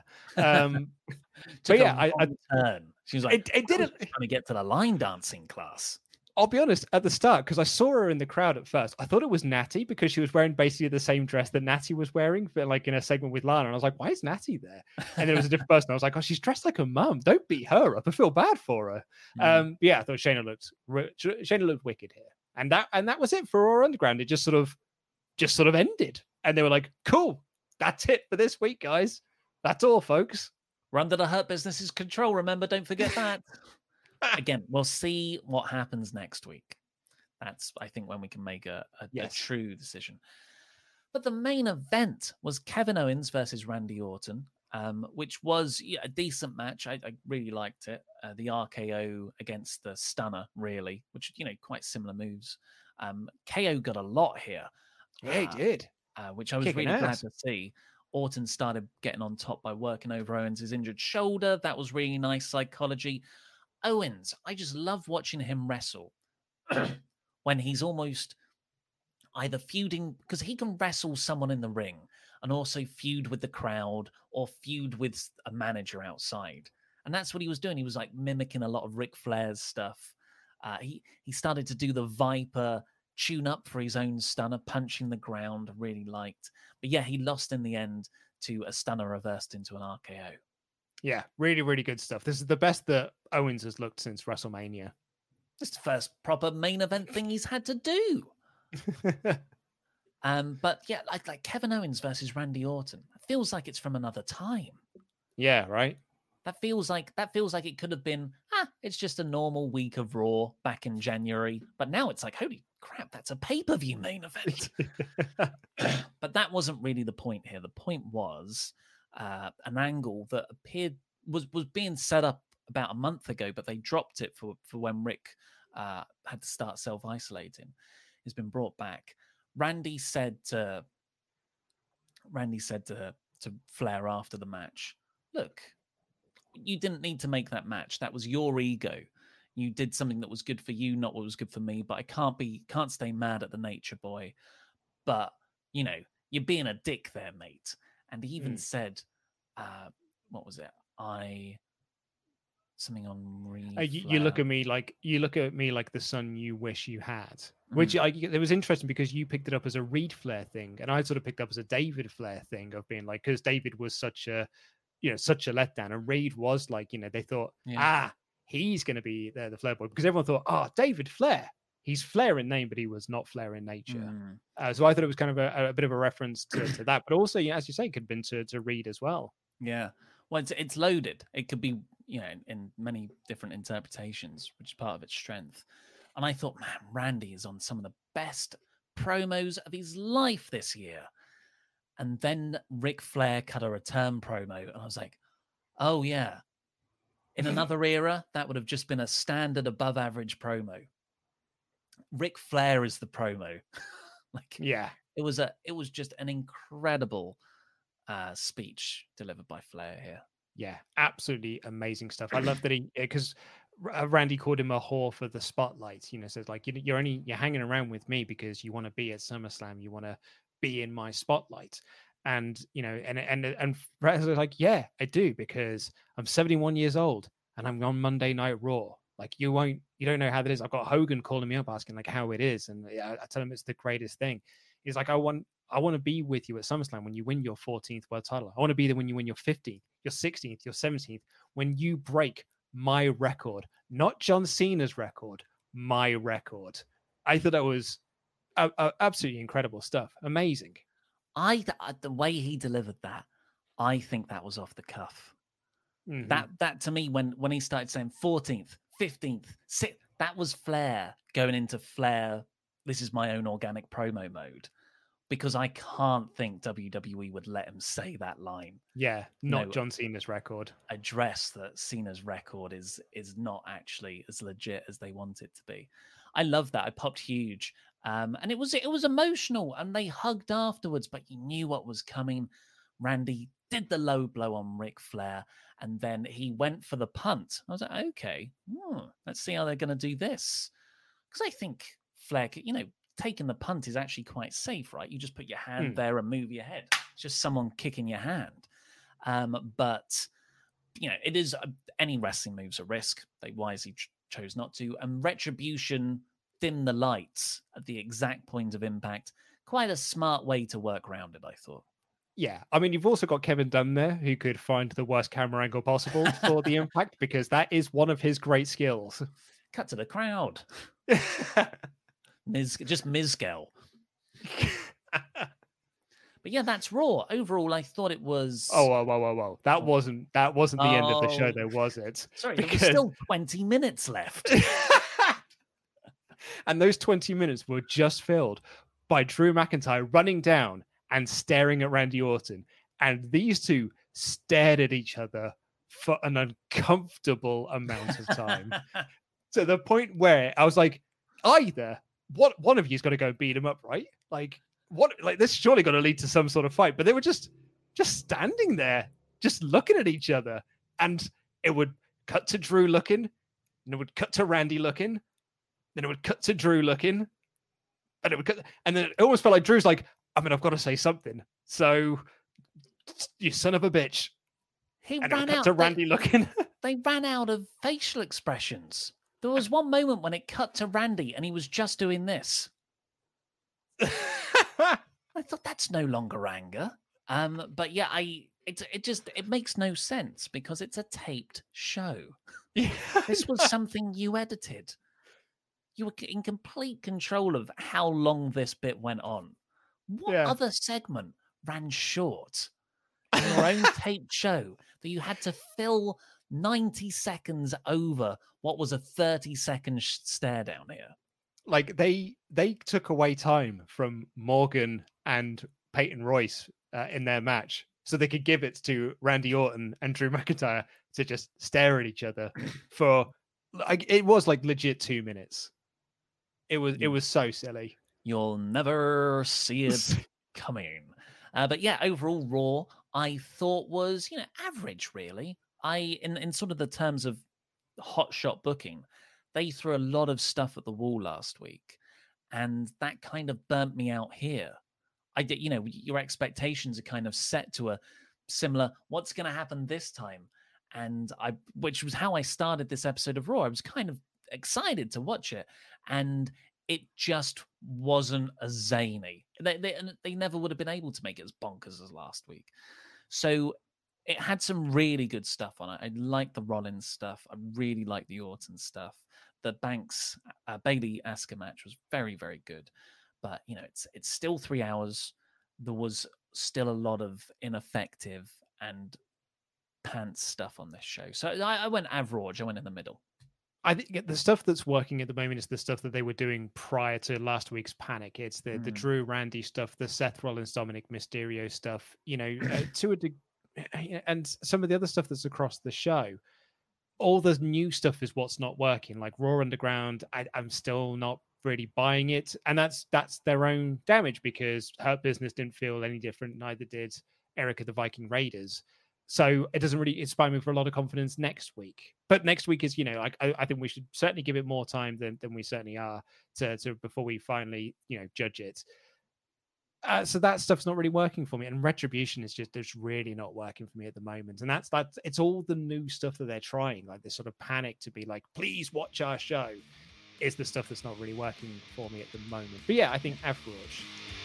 But yeah, I turn. She was like, it didn't trying to get to the line dancing class. I'll be honest, at the start, because I saw her in the crowd at first, I thought it was Natty because she was wearing basically the same dress that Natty was wearing, but like in a segment with Lana. And I was like, why is Natty there? And there was a different person. I was like, oh, she's dressed like her mum. Don't beat her up. I feel bad for her. Yeah, I thought Shayna looked wicked here. And that was it for Raw Underground. It just sort of ended. And they were like, cool, that's it for this week, guys. That's all, folks. We're under the Hurt Business's control. Remember, don't forget that. Again, we'll see what happens next week. That's, I think, when we can make a true decision. But the main event was Kevin Owens versus Randy Orton, which was a decent match. I really liked it. The RKO against the Stunner, really, which, quite similar moves. KO got a lot here. Yeah, he did. Which I was really glad to see. Orton started getting on top by working over Owens' injured shoulder. That was really nice psychology. Owens, I just love watching him wrestle when he's almost either feuding, because he can wrestle someone in the ring and also feud with the crowd or feud with a manager outside. And that's what he was doing. He was like mimicking a lot of Ric Flair's stuff. He started to do the Viper tune up for his own Stunner, punching the ground, really liked. But yeah, he lost in the end to a Stunner reversed into an RKO. Yeah, really, really good stuff. This is the best that Owens has looked since WrestleMania. It's the first proper main event thing he's had to do. But yeah, like Kevin Owens versus Randy Orton, it feels like it's from another time. Yeah, right. That feels like it could have been, it's just a normal week of Raw back in January. But now it's like, holy crap, that's a pay-per-view main event. But that wasn't really the point here. The point was an angle that was being set up about a month ago, but they dropped it for when Rick had to start self-isolating. It's been brought back. Randy said to Flair after the match, look, you didn't need to make that match. That was your ego. You did something that was good for you, not what was good for me. But I can't stay mad at the Nature Boy. But you're being a dick there, mate. And he even said, what was it? Something on you look at me like the son you wish you had, which it was interesting because you picked it up as a Reed Flair thing, and I sort of picked up as a David Flair thing of being like, because David was such a letdown, and Reed was like, they thought, he's going to be the Flair boy, because everyone thought, David Flair, he's Flair in name, but he was not Flair in nature. So I thought it was kind of a bit of a reference to that, but also, as you say, it could have been to Reed as well. Yeah. Well, it's loaded. It could be, in many different interpretations, which is part of its strength. And I thought, man, Randy is on some of the best promos of his life this year. And then Ric Flair cut a return promo, and I was like, oh, yeah. In another era, that would have just been a standard above average promo. Ric Flair is the promo. It was just an incredible speech delivered by Flair here. Yeah, absolutely amazing stuff. I love that because Randy called him a whore for the spotlight. Says like, you're hanging around with me because you want to be at SummerSlam, you want to be in my spotlight, and Flair's like, yeah, I do, because I'm 71 years old and I'm on Monday Night Raw. Like, you don't know how that is. I've got Hogan calling me up asking like how it is, and I tell him it's the greatest thing. He's like, I want to be with you at SummerSlam when you win your 14th world title. I want to be there when you win your 15th, your 16th, your 17th, when you break my record, not John Cena's record, my record. I thought that was absolutely incredible stuff. Amazing. The way he delivered that, I think that was off the cuff. Mm-hmm. That to me, when he started saying 14th, 15th, 6th, that was Flair going into Flair, this is my own organic promo mode. Because I can't think WWE would let him say that line. Yeah, not John Cena's record. Address that Cena's record is not actually as legit as they want it to be. I love that. I popped huge. And it was emotional, and they hugged afterwards, but you knew what was coming. Randy did the low blow on Ric Flair, and then he went for the punt. I was like, okay, let's see how they're going to do this. Because I think Flair, taking the punt is actually quite safe, right? You just put your hand there and move your head. It's just someone kicking your hand. But, it is any wrestling move's a risk. They wisely chose not to. And Retribution dimmed the lights at the exact point of impact. Quite a smart way to work around it, I thought. Yeah. I mean, you've also got Kevin Dunn there, who could find the worst camera angle possible for the impact, because that is one of his great skills. Cut to the crowd. Just Mizgal. But yeah, that's Raw. Overall, I thought it was. Whoa! That wasn't the end of the show, though, was it? Sorry, there was still 20 minutes left. And those 20 minutes were just filled by Drew McIntyre running down and staring at Randy Orton. And these two stared at each other for an uncomfortable amount of time. To the point where I was like, either one of you's got to go beat him up, right? Like this is surely going to lead to some sort of fight. But they were just standing there, just looking at each other. And it would cut to Drew looking, and it would cut to Randy looking, then it would cut to Drew looking, and it would cut, and then it almost felt like Drew's like, I've got to say something. So, you son of a bitch. He and ran out to Randy looking. They ran out of facial expressions. There was one moment when it cut to Randy and he was just doing this. I thought that's no longer anger. But yeah, it makes no sense because it's a taped show. Yeah. This was something you edited. You were in complete control of how long this bit went on. What other segment ran short in your own taped show that you had to fill 90 seconds over what was a 30-second stare down here? Like they took away time from Morgan and Peyton Royce in their match so they could give it to Randy Orton and Drew McIntyre to just stare at each other for it was like legit 2 minutes. It was so silly. You'll never see it coming. But yeah, overall Raw I thought was, average really. In sort of the terms of hot shot booking, they threw a lot of stuff at the wall last week, and that kind of burnt me out here. I did, your expectations are kind of set to a similar, what's going to happen this time? And which was how I started this episode of Raw. I was kind of excited to watch it, and it just wasn't as zany. They never would have been able to make it as bonkers as last week. So it had some really good stuff on it. I liked the Rollins stuff. I really liked the Orton stuff. The Banks Bayley Asuka match was very, very good. But it's still 3 hours. There was still a lot of ineffective and pants stuff on this show. So I went average. I went in the middle. I think the stuff that's working at the moment is the stuff that they were doing prior to last week's Panic. It's the Drew Randy stuff, the Seth Rollins Dominic Mysterio stuff, to a degree, and some of the other stuff that's across the show. All the new stuff is what's not working. Like Raw Underground, I'm still not really buying it, and that's their own damage because Hurt Business didn't feel any different. Neither did Erica the Viking Raiders. So it doesn't really inspire me for a lot of confidence next week. But next week is, I think we should certainly give it more time than we certainly are to before we finally, judge it. So that stuff's not really working for me. And Retribution is just really not working for me at the moment. And that's it's all the new stuff that they're trying, like this sort of panic to be like, please watch our show, is the stuff that's not really working for me at the moment. But yeah, I think average.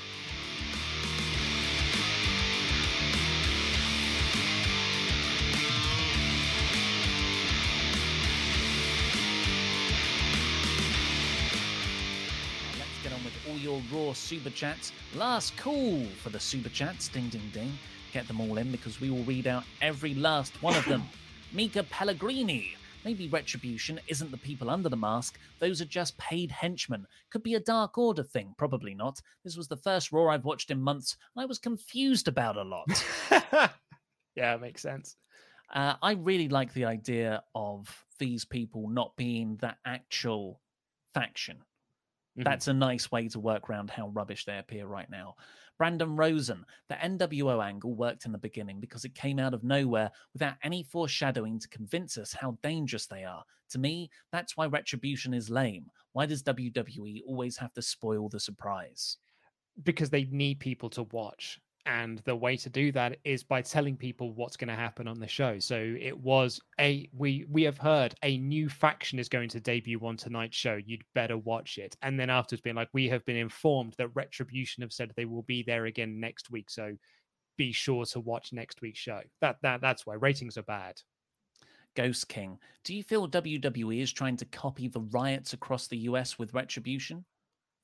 All your Raw super chats. Last call for the super chats. Ding, ding, ding. Get them all in because we will read out every last one of them. Mika Pellegrini. Maybe Retribution isn't the people under the mask. Those are just paid henchmen. Could be a Dark Order thing. Probably not. This was the first Raw I've watched in months, and I was confused about a lot. Yeah, it makes sense. I really like the idea of these people not being the actual faction. That's a nice way to work around how rubbish they appear right now. Brandon Rosen, the NWO angle worked in the beginning because it came out of nowhere without any foreshadowing to convince us how dangerous they are. To me, that's why Retribution is lame. Why does WWE always have to spoil the surprise? Because they need people to watch. And the way to do that is by telling people what's going to happen on the show. So it was we have heard a new faction is going to debut on tonight's show. You'd better watch it. And then afterwards being like, we have been informed that Retribution have said they will be there again next week. So be sure to watch next week's show. That's why ratings are bad. Ghost King, do you feel WWE is trying to copy the riots across the US with Retribution?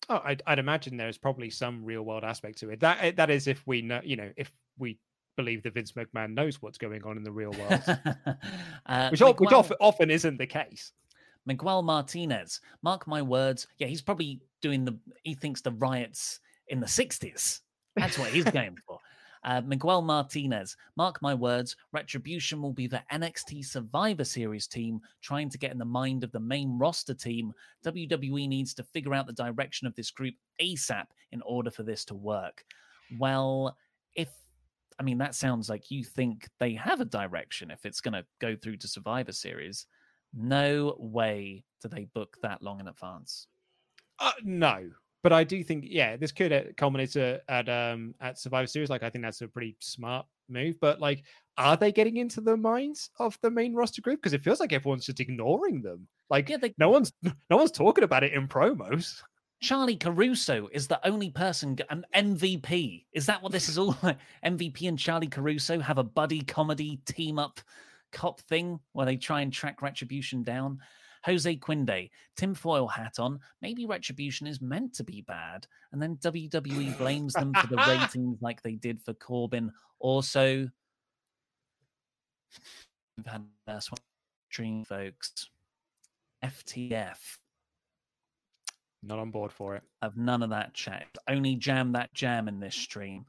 Oh, I'd imagine there's probably some real world aspect to it. That is if we know, if we believe that Vince McMahon knows what's going on in the real world, which often isn't the case. Miguel Martinez, mark my words. Yeah, he's probably he thinks the riots in the 60s. That's what he's going for. Miguel Martinez, mark my words, Retribution will be the NXT Survivor Series team trying to get in the mind of the main roster team. WWE needs to figure out the direction of this group ASAP in order for this to work. Well, that sounds like you think they have a direction if it's going to go through to Survivor Series. No way do they book that long in advance. No. But I do think, this could culminate at Survivor Series. Like, I think that's a pretty smart move. But, like, are they getting into the minds of the main roster group? Because it feels like everyone's just ignoring them. Like, no one's talking about it in promos. Charlie Caruso is the only person, an MVP. Is that what this is all like? MVP and Charlie Caruso have a buddy comedy team-up cop thing where they try and track Retribution down. Jose Quinde, tinfoil hat on, maybe Retribution is meant to be bad, and then WWE blames them for the ratings like they did for Corbin. Also, we've had this one stream, folks. FTF. Not on board for it. Of none of that chat. Only jam that jam in this stream.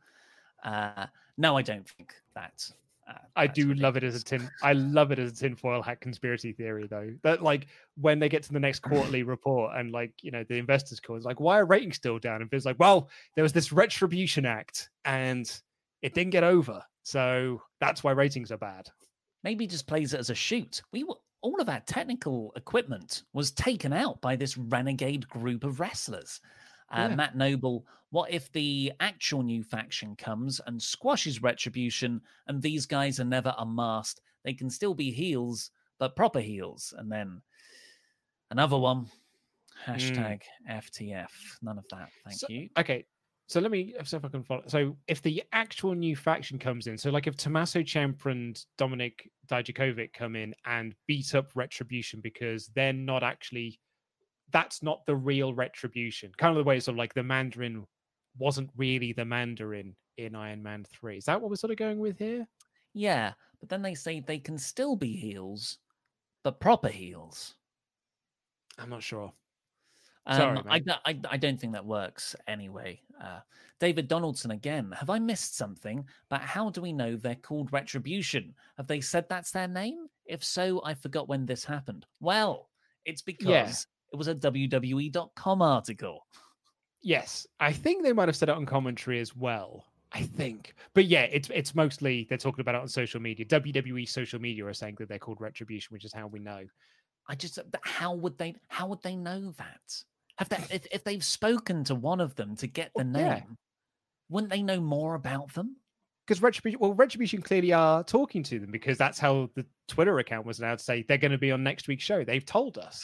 No, I don't think that. I do love it as a tinfoil hat conspiracy theory, though. That, like, when they get to the next quarterly report and, like, the investors call, it's like, why are ratings still down? And it's like, well, there was this Retribution Act and it didn't get over, so that's why ratings are bad. Maybe just plays it as a shoot. All of our technical equipment was taken out by this renegade group of wrestlers. Matt Noble, what if the actual new faction comes and squashes Retribution and these guys are never unmasked? They can still be heels, but proper heels. And then another one, hashtag FTF. None of that, thank you. Okay, so let me see if I can follow. So if the actual new faction comes in, so like if Tommaso Ciampa and Dominik Dijakovic come in and beat up Retribution because they're not actually... That's not the real Retribution. Kind of the way sort of like the Mandarin wasn't really the Mandarin in Iron Man 3. Is that what we're sort of going with here? Yeah, but then they say they can still be heels, but proper heels. I'm not sure. Sorry, I don't think that works anyway. David Donaldson again. Have I missed something? But how do we know they're called Retribution? Have they said that's their name? If so, I forgot when this happened. Well, it's because... It was a WWE.com article. Yes, I think they might have said it on commentary as well. I think, but yeah, it's mostly they're talking about it on social media. WWE social media are saying that they're called Retribution, which is how we know. How would they know that? If they've spoken to one of them to get the name, wouldn't they know more about them? Because Retribution clearly are talking to them because that's how the Twitter account was allowed to say they're going to be on next week's show. They've told us.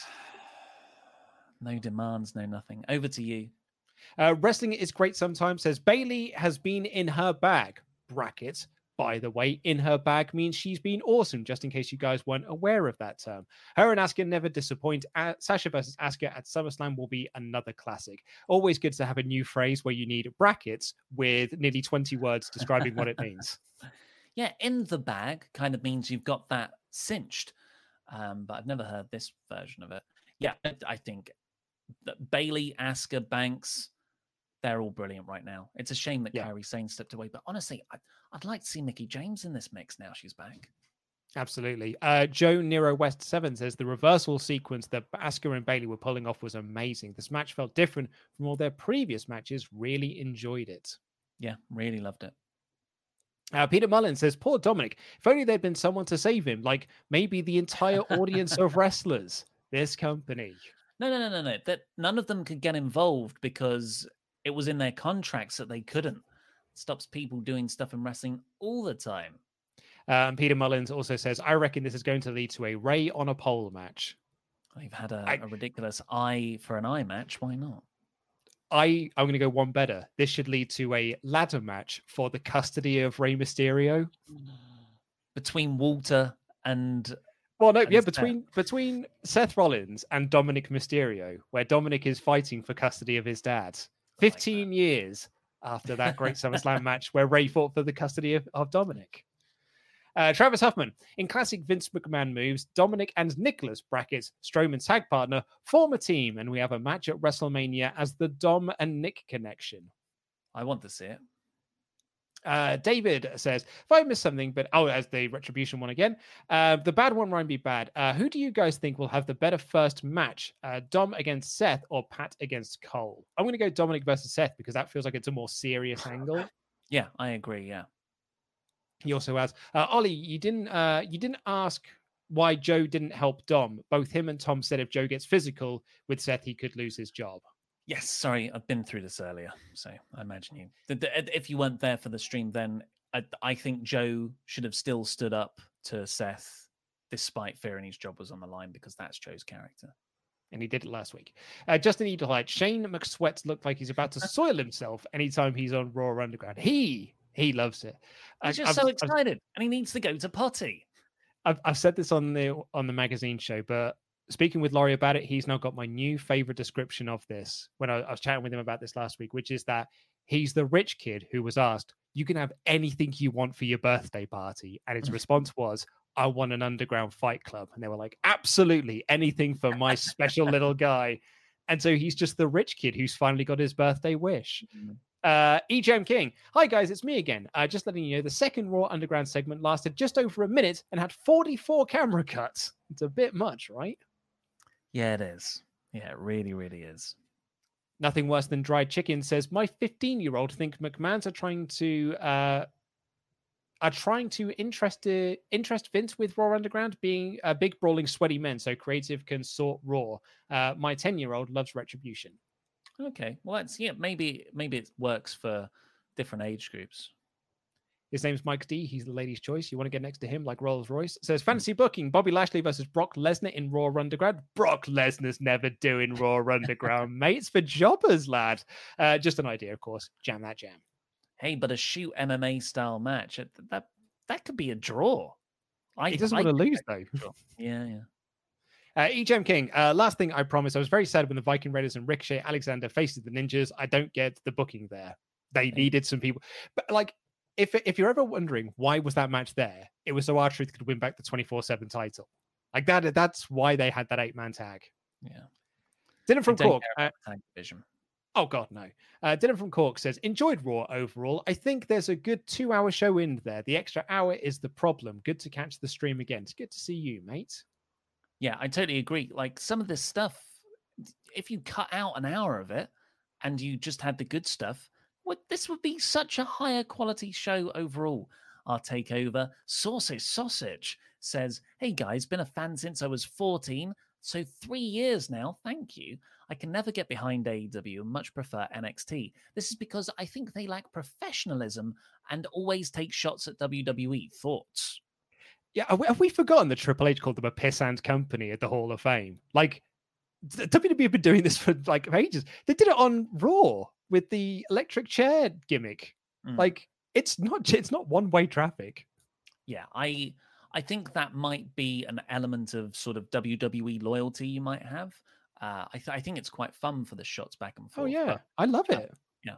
No demands, no nothing. Over to you. Wrestling is great sometimes, says Bayley has been in her bag. Brackets. By the way, in her bag means she's been awesome, just in case you guys weren't aware of that term. Her and Asuka never disappoint. Sasha versus Asuka at SummerSlam will be another classic. Always good to have a new phrase where you need brackets with nearly 20 words describing what it means. Yeah, in the bag kind of means you've got that cinched. But I've never heard this version of it. Yeah, I think Bayley, Asuka, Banks, they're all brilliant right now. It's a shame that Kairi Sane stepped away, but honestly, I'd like to see Mickie James in this mix now she's back. Absolutely. Joe Nero West 7 says the reversal sequence that Asuka and Bayley were pulling off was amazing. This match felt different from all their previous matches. Really enjoyed it. Yeah, really loved it. Peter Mullins says, poor Dominic, if only there'd been someone to save him, like maybe the entire audience of wrestlers. This company. No. That none of them could get involved because it was in their contracts that they couldn't. It stops people doing stuff in wrestling all the time. Peter Mullins also says, I reckon this is going to lead to a Ray on a pole match. They've had a ridiculous eye for an eye match. Why not? I'm going to go one better. This should lead to a ladder match for the custody of Rey Mysterio. Between Walter and Well, no, yeah, between Seth Rollins and Dominic Mysterio, where Dominic is fighting for custody of his dad. 15 years after that great SummerSlam match where Ray fought for the custody of Dominic. Travis Huffman, in classic Vince McMahon moves, Dominic and Nicholas brackets Strowman's tag partner form a team, and we have a match at WrestleMania as the Dom and Nick connection. I want to see it. David says, if I missed something, as the Retribution one again, the bad one won't be bad. Who do you guys think will have the better first match? Dom against Seth or Pat against Cole? I'm going to go Dominic versus Seth because that feels like it's a more serious angle. Yeah, I agree. Yeah. He also has Ollie. You didn't ask why Joe didn't help Dom. Both him and Tom said if Joe gets physical with Seth, he could lose his job. Yes, sorry, I've been through this earlier, so I imagine you. If you weren't there for the stream, then I think Joe should have still stood up to Seth, despite fearing his job was on the line, because that's Joe's character. And he did it last week. Justin Edelheit, Shane McSweat looked like he's about to soil himself anytime he's on Raw Underground. He loves it. He's just so excited, and he needs to go to potty. I've said this on the magazine show, but speaking with Laurie about it, he's now got my new favorite description of this when I was chatting with him about this last week, which is that he's the rich kid who was asked, you can have anything you want for your birthday party. And his response was, I want an underground fight club. And they were like, absolutely anything for my special little guy. And so he's just the rich kid who's finally got his birthday wish. EJM King. Hi, guys. It's me again. Just letting you know, the second Raw Underground segment lasted just over a minute and had 44 camera cuts. It's a bit much, right? Yeah, it is. Yeah, it really, really is. Nothing worse than dried chicken says, my 15-year-old think McMahon's are trying to interest Vince with Raw Underground being big, brawling, sweaty men, so creative can sort Raw. My 10-year-old loves Retribution. Okay, well, maybe it works for different age groups. His name's Mike D. He's the ladies' choice. You want to get next to him like Rolls Royce. Says fantasy booking: Bobby Lashley versus Brock Lesnar in Raw Underground. Brock Lesnar's never doing Raw Underground, mate. It's for jobbers, lad. Just an idea, of course. Jam that jam. Hey, but a shoot MMA style match that could be a draw. He doesn't want to lose though. Yeah. EJM King, last thing I promise. I was very sad when the Viking Raiders and Ricochet Alexander faced the Ninjas. I don't get the booking there. They needed some people, but like. If you're ever wondering why was that match there, it was so R-Truth could win back the 24/7 title. Like that's why they had that 8-man tag. Yeah. Dylan from Cork. Tag division. Oh God, no. Dylan from Cork says, enjoyed Raw overall. I think there's a good 2-hour show in there. The extra hour is the problem. Good to catch the stream again. It's good to see you, mate. Yeah, I totally agree. Like some of this stuff, if you cut out an hour of it and you just had the good stuff, this would be such a higher quality show overall. Our takeover, Sausage says, hey guys, been a fan since I was 14, so 3 years now, thank you. I can never get behind AEW and much prefer NXT. This is because I think they lack professionalism and always take shots at WWE. Thoughts? Yeah, have we forgotten that Triple H called them a pissant company at the Hall of Fame? Like, WWE have been doing this for like ages. They did it on Raw with the electric chair gimmick. Like it's not one-way traffic. Yeah, I think that might be an element of sort of WWE loyalty you might have. I think it's quite fun for the shots back and forth. Oh yeah, I love it. Yeah.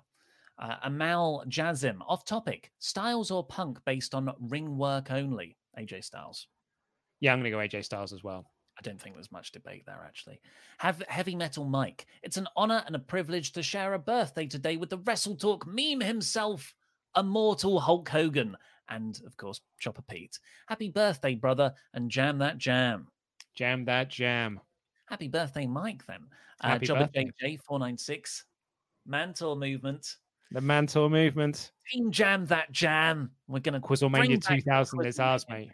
Amal Jazim, off topic, Styles or Punk based on ring work only? AJ Styles. Yeah, I'm going to go AJ Styles as well. I don't think there's much debate there, actually. Have Heavy Metal Mike. It's an honor and a privilege to share a birthday today with the Wrestle Talk meme himself, Immortal Hulk Hogan, and, of course, Chopper Pete. Happy birthday, brother, and jam that jam. Jam that jam. Happy birthday, Mike, then. Happy Jobber birthday. JJ496. Mantle Movement. The Mantle Movement. Team Jam that jam. We're going to Quizzlemania 2000 is ours, mate.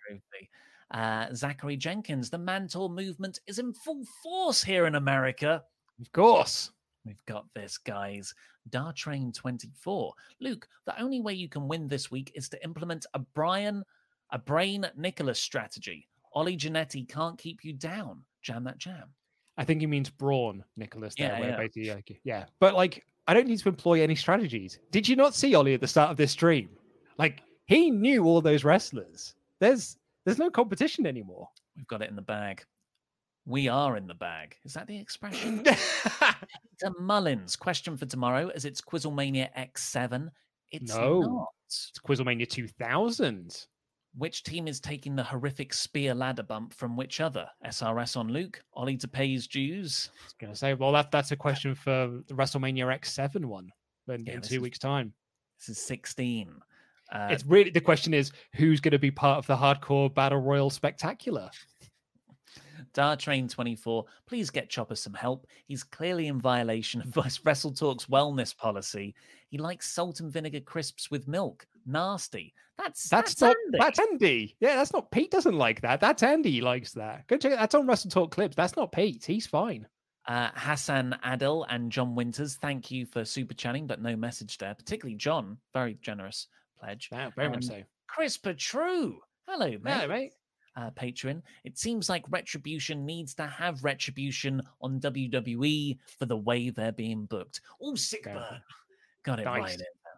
Zachary Jenkins, the Mantle movement is in full force here in America. Of course. We've got this, guys. Dartrain 24. Luke, the only way you can win this week is to implement a Brain Nicholas strategy. Ollie Giannetti can't keep you down. Jam that jam. I think he means Braun Nicholas there. Yeah. Basically, yeah. But like, I don't need to employ any strategies. Did you not see Ollie at the start of this stream? Like, he knew all those wrestlers. There's no competition anymore. We've got it in the bag. We are in the bag. Is that the expression? Peter Mullins, question for tomorrow, as it's Quizzlemania X7. It's not. It's Quizzlemania 2000. Which team is taking the horrific spear ladder bump from which other? SRS on Luke? Ollie to pay his dues? I was going to say, well, that's a question for the WrestleMania X7 one in 2 weeks' time. This is 16. It's really, the question is, who's going to be part of the Hardcore Battle Royal Spectacular? Dartrain 24, please get Chopper some help. He's clearly in violation of Wrestle Talk's wellness policy. He likes salt and vinegar crisps with milk. Nasty. That's not Andy. That's Andy. Yeah, that's not Pete. Doesn't like that. That's Andy. He likes that. Go check it. That's on Wrestle Talk clips. That's not Pete. He's fine. Hassan Adil and John Winters, thank you for super chatting, but no message there. Particularly John, very generous pledge. Wow, very much so. Chris Petru, hello, mate. Hello, mate. Patron. It seems like Retribution needs to have Retribution on WWE for the way they're being booked. Oh, sick burn. Got it right in.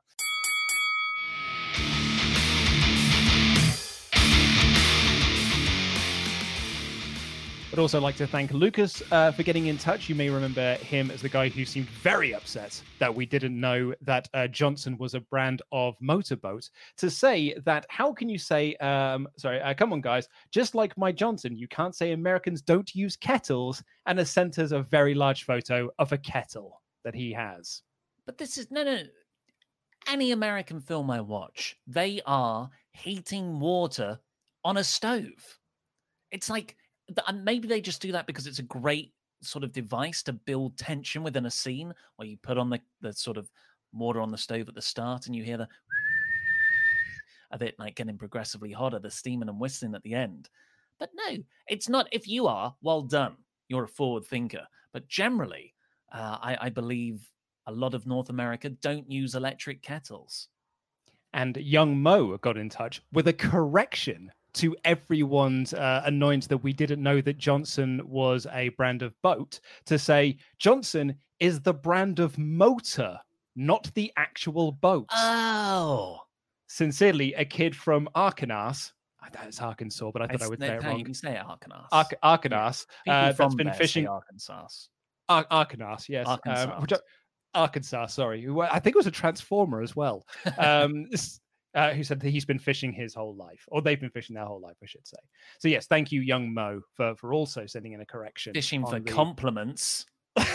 I'd also like to thank Lucas for getting in touch. You may remember him as the guy who seemed very upset that we didn't know that Johnson was a brand of motorboat. To say that, how can you say, come on, guys, just like my Johnson, you can't say Americans don't use kettles, and it centers a very large photo of a kettle that he has. But this is, no. Any American film I watch, they are heating water on a stove. It's like, maybe they just do that because it's a great sort of device to build tension within a scene where you put on the sort of water on the stove at the start and you hear the of it like getting progressively hotter, the steaming and whistling at the end. But no, it's not. If you are, well done. You're a forward thinker. But generally, I believe a lot of North America don't use electric kettles. And Young Mo got in touch with a correction to everyone's annoyance that we didn't know that Johnson was a brand of boat, to say Johnson is the brand of motor, not the actual boat. Oh. Sincerely, a kid from Arkansas. That's Arkansas, but I thought I would say it wrong. You can say it Arkansas. Arkansas. That's been fishing. Arkansas. Arkansas, yes. Arkansas, sorry. I think it was a Transformer as well. Who said that he's been fishing his whole life, or they've been fishing their whole life, I should say. So yes, thank you, Young Mo, for also sending in a correction. Fishing for compliments.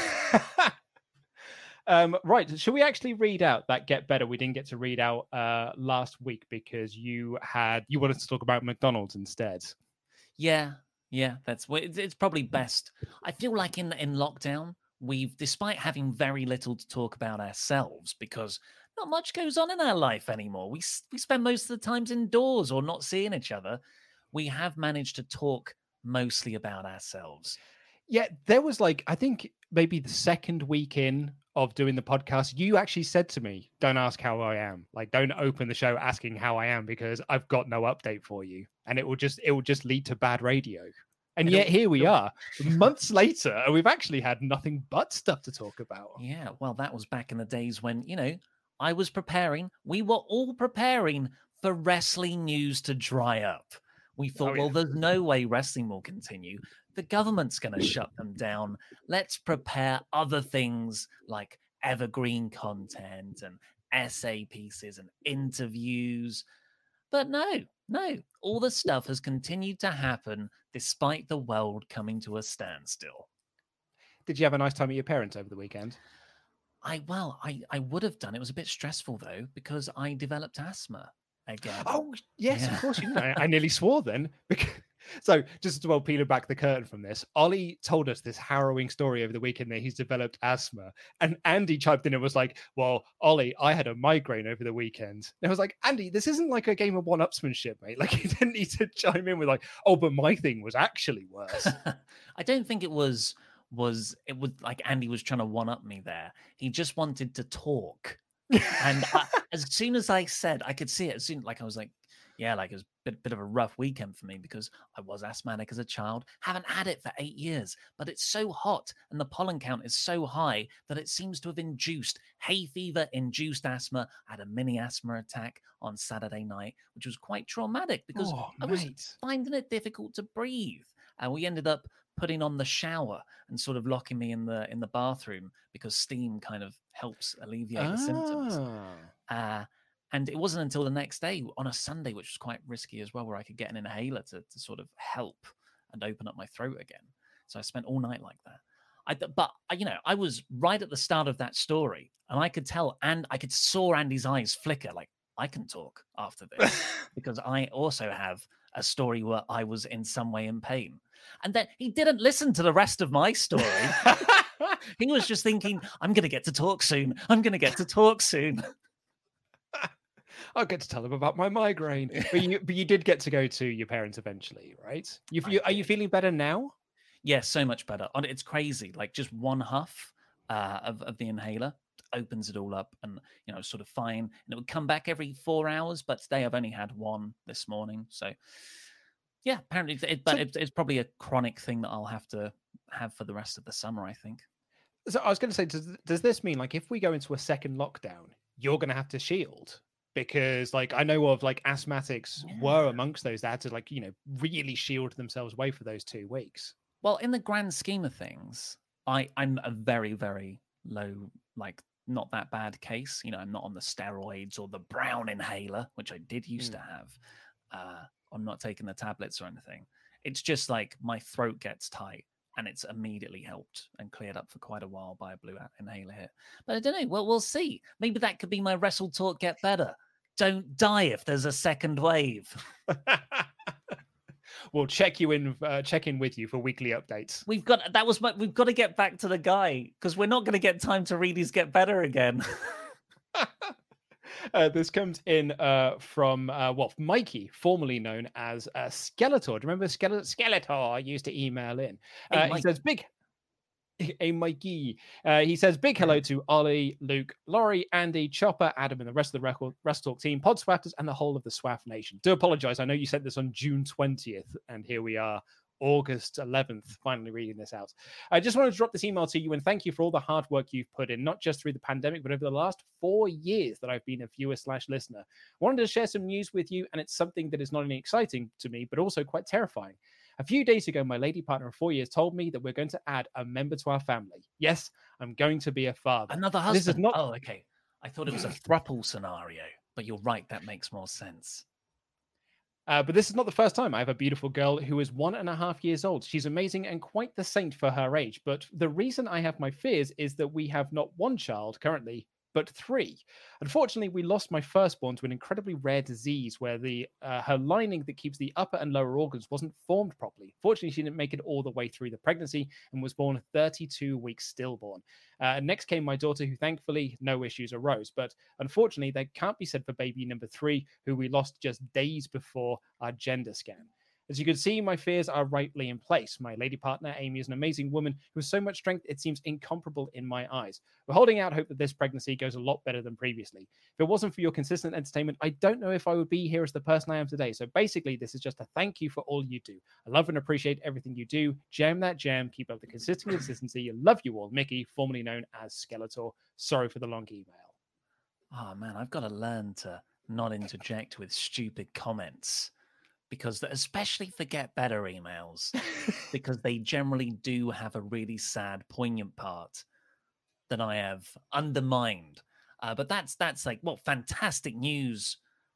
Right, should we actually read out that Get Better we didn't get to read out last week because you wanted to talk about McDonald's instead? Yeah, it's probably best. I feel like in lockdown, we've, despite having very little to talk about ourselves, because not much goes on in our life anymore. We spend most of the times indoors or not seeing each other. We have managed to talk mostly about ourselves. Yeah, there was I think maybe the second week in of doing the podcast, you actually said to me, don't ask how I am. Don't open the show asking how I am because I've got no update for you. And it will just lead to bad radio. And yet here we are, months later, and we've actually had nothing but stuff to talk about. Yeah, well, that was back in the days when, I was preparing. We were all preparing for wrestling news to dry up. We thought, there's no way wrestling will continue. The government's going to shut them down. Let's prepare other things like evergreen content and essay pieces and interviews. But no. All the stuff has continued to happen despite the world coming to a standstill. Did you have a nice time at your parents' over the weekend? I would have done. It was a bit stressful though because I developed asthma again. Oh yes, of course you did. I nearly swore then. So just to peel back the curtain from this, Ollie told us this harrowing story over the weekend that he's developed asthma, and Andy chimed in and was like, "Well, Ollie, I had a migraine over the weekend." And I was like, "Andy, this isn't like a game of one-upsmanship, mate. You didn't need to chime in with "Oh, but my thing was actually worse." I don't think it was like Andy was trying to one-up me there. He just wanted to talk. And as soon as I said, I could see it as soon, I was like, yeah, like it was a bit of a rough weekend for me because I was asthmatic as a child, haven't had it for 8 years, but it's so hot and the pollen count is so high that it seems to have induced hay fever, induced asthma. I had a mini asthma attack on Saturday night, which was quite traumatic because I was finding it difficult to breathe. And we ended up putting on the shower and sort of locking me in the bathroom because steam kind of helps alleviate the symptoms. And it wasn't until the next day on a Sunday, which was quite risky as well, where I could get an inhaler to sort of help and open up my throat again. So I spent all night like that. But I was right at the start of that story, and I could tell, and I saw Andy's eyes flicker, like, I can talk after this because I also have a story where I was in some way in pain. And then he didn't listen to the rest of my story. He was just thinking, I'm going to get to talk soon. I'm going to get to talk soon. I'll get to tell them about my migraine. But you did get to go to your parents eventually, right? Are you feeling better now? Yeah, so much better. It's crazy. Like just one huff of the inhaler opens it all up, and sort of fine. And it would come back every 4 hours, but today I've only had one this morning. So yeah, apparently, it's probably a chronic thing that I'll have to have for the rest of the summer, I think. So I was going to say, does this mean like if we go into a second lockdown, you're going to have to shield? Because like I know of like asthmatics were amongst those that had to like really shield themselves away for those 2 weeks. Well, in the grand scheme of things, I'm a very, very low, like not that bad case. I'm not on the steroids or the brown inhaler, which I did used to have. I'm not taking the tablets or anything. It's just like my throat gets tight, and it's immediately helped and cleared up for quite a while by a blue inhaler hit. But I don't know. Well, we'll see. Maybe that could be my Wrestle Talk Get Better. Don't die if there's a second wave. We'll check in with you for weekly updates. We've got to get back to the guy because we're not going to get time to read his Get Better again. This comes in from Mikey, formerly known as Skeletor. Do you remember Skeletor used to email in? He says Mikey. He says big hello to Ollie, Luke, Laurie, Andy, Chopper, Adam, and the rest of the Wrestle Talk team, Pod Swafters, and the whole of the Swaff Nation. Do apologize. I know you sent this on June 20th, and here we are, August 11th, finally reading this out. I just wanted to drop this email to you and thank you for all the hard work you've put in, not just through the pandemic, but over the last 4 years that I've been a viewer/listener. I wanted to share some news with you, and it's something that is not only exciting to me, but also quite terrifying. A few days ago, my lady partner of 4 years told me that we're going to add a member to our family. Yes, I'm going to be a father. Another husband? This is not... Oh, okay. I thought it was a throuple scenario, but you're right. That makes more sense. But this is not the first time I have a beautiful girl who is 1.5 years old. She's amazing and quite the saint for her age. But the reason I have my fears is that we have not one child currently, but 3. Unfortunately, we lost my firstborn to an incredibly rare disease where her lining that keeps the upper and lower organs wasn't formed properly. Fortunately, she didn't make it all the way through the pregnancy and was born 32 weeks stillborn. Next came my daughter, who thankfully no issues arose. But unfortunately, that can't be said for baby number 3, who we lost just days before our gender scan. As you can see, my fears are rightly in place. My lady partner, Amy, is an amazing woman who has so much strength, it seems incomparable in my eyes. We're holding out hope that this pregnancy goes a lot better than previously. If it wasn't for your consistent entertainment, I don't know if I would be here as the person I am today. So basically, this is just a thank you for all you do. I love and appreciate everything you do. Jam that jam. Keep up the consistency. Love you all. Mickey, formerly known as Skeletor. Sorry for the long email. Oh, man, I've got to learn to not interject with stupid comments. Because especially for Get Better emails, because they generally do have a really sad, poignant part that I have undermined. But that's like, well, fantastic news.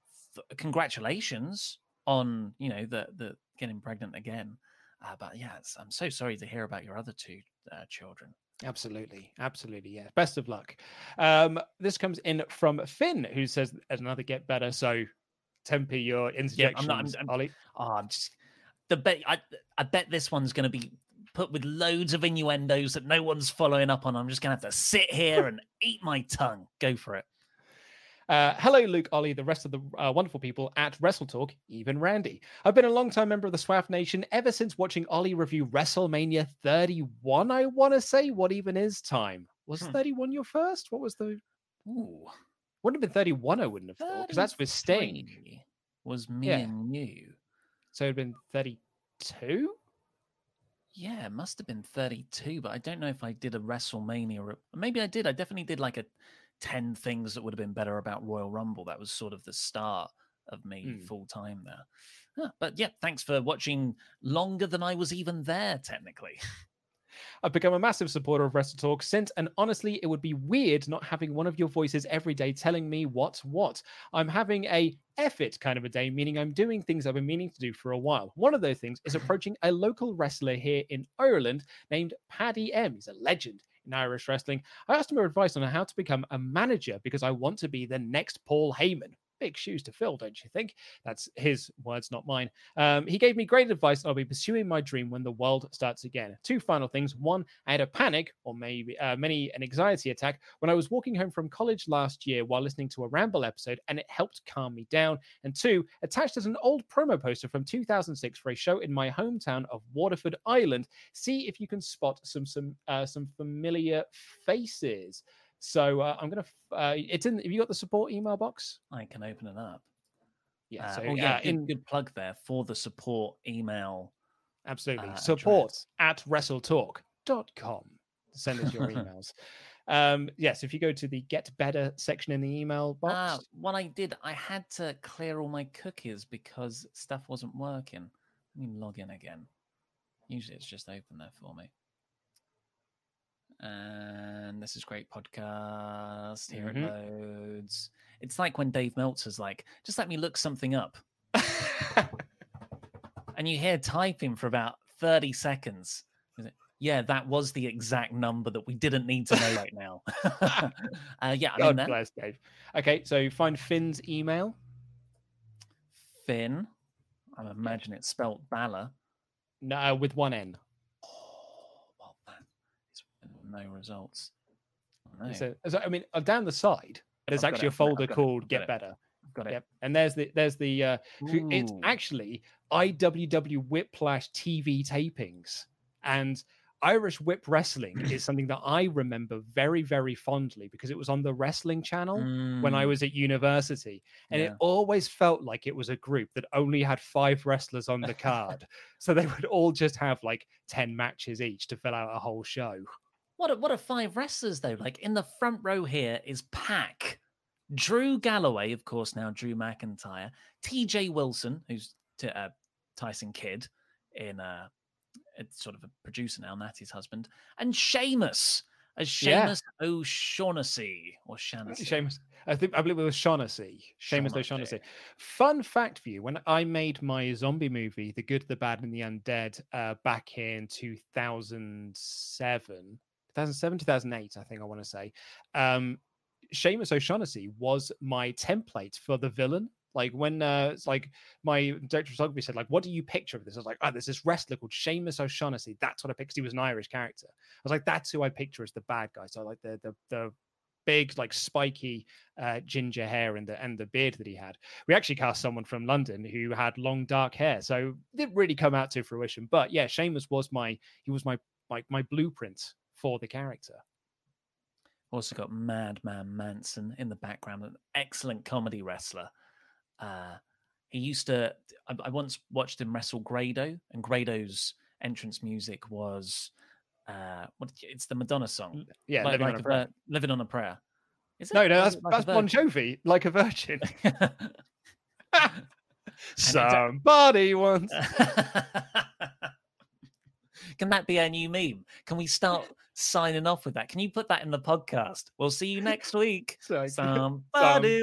Congratulations on, the getting pregnant again. But yeah, I'm so sorry to hear about your other 2 children. Absolutely. Yeah. Best of luck. This comes in from Finn, who says another Get Better. So temper your interjections, Ollie. I bet this one's going to be put with loads of innuendos that no one's following up on. I'm just going to have to sit here and eat my tongue. Go for it. Hello, Luke, Ollie, the rest of the wonderful people at Wrestle Talk, even Randy. I've been a long-time member of the Swaff Nation ever since watching Ollie review WrestleMania 31, I want to say. What even is time? Was 31 your first? What was the... Ooh. Wouldn't have been 31, I wouldn't have thought, because that's with Sting. was me and you. So it'd been 32? Yeah, it must have been 32, but I don't know if I did a WrestleMania or maybe I did. I definitely did like a 10 things that would have been better about Royal Rumble. That was sort of the start of me full time there. But yeah, thanks for watching longer than I was even there, technically. I've become a massive supporter of Wrestle Talk since, and honestly, it would be weird not having one of your voices every day telling me what's what. I'm having a F it kind of a day, meaning I'm doing things I've been meaning to do for a while. One of those things is approaching a local wrestler here in Ireland named Paddy M. He's a legend in Irish wrestling. I asked him for advice on how to become a manager because I want to be the next Paul Heyman. Big shoes to fill, don't you think? That's his words, not mine. He gave me great advice, and I'll be pursuing my dream when the world starts again. 2 final things. 1, I had a panic, or maybe an anxiety attack, when I was walking home from college last year while listening to a Ramble episode, and it helped calm me down. And 2, attached as an old promo poster from 2006 for a show in my hometown of Waterford, Ireland. See if you can spot some familiar faces. So I'm gonna. It's in. Have you got the support email box? I can open it up. Yeah. So good plug there for the support email. Absolutely. Support at WrestleTalk.com. Send us your emails. Yes. If you go to the Get Better section in the email box. What I did, I had to clear all my cookies because stuff wasn't working. Let me log in again. Usually it's just open there for me. And this is great podcast. Here it loads. It's like when Dave Meltzer's like, just let me look something up. And you hear typing for about 30 seconds. Yeah, that was the exact number that we didn't need to know right now. God bless Dave. Okay, so find Finn's email. Finn. I imagine it's spelt Balor. No, with 1 N. No results. No. So, I mean, down the side, there's actually a folder called Get Better. Got it. Yep. And there's the it's actually IWW Whiplash TV tapings, and Irish Whip Wrestling is something that I remember very, very fondly because it was on the Wrestling Channel when I was at university, and it always felt like it was a group that only had 5 wrestlers on the card, so they would all just have like 10 matches each to fill out a whole show. What are 5 wrestlers though? Like in the front row here is Pac, Drew Galloway, of course, now Drew McIntyre, TJ Wilson, who's Tyson Kidd in it's sort of a producer now, Natty's husband, and Sheamus as Sheamus O'Shaughnessy or Shaughnessy. Sheamus, I believe it was Shaughnessy. Sheamus O'Shaughnessy. Fun fact for you: when I made my zombie movie, The Good, the Bad, and the Undead, back in 2007, 2008, I think I want to say, Sheamus O'Shaughnessy was my template for the villain. Like when it's like my director of photography said, like, what do you picture of this? I was like, oh, there's this wrestler called Sheamus O'Shaughnessy. That's what I pictured. He was an Irish character. I was like, that's who I picture as the bad guy. So I like the big, like spiky ginger hair and the beard that he had. We actually cast someone from London who had long dark hair. So it didn't really come out to fruition. But yeah, Sheamus was my blueprint for the character. Also got Madman Manson in the background, an excellent comedy wrestler. He used to. I once watched him wrestle Grado, and Grado's entrance music was, it's the Madonna song. Yeah, Living on a Prayer. Is it? No, that's Bon Jovi, Like a Virgin. Somebody once. Can that be our new meme? Can we start signing off with that? Can you put that in the podcast? We'll see you next week. Somebody.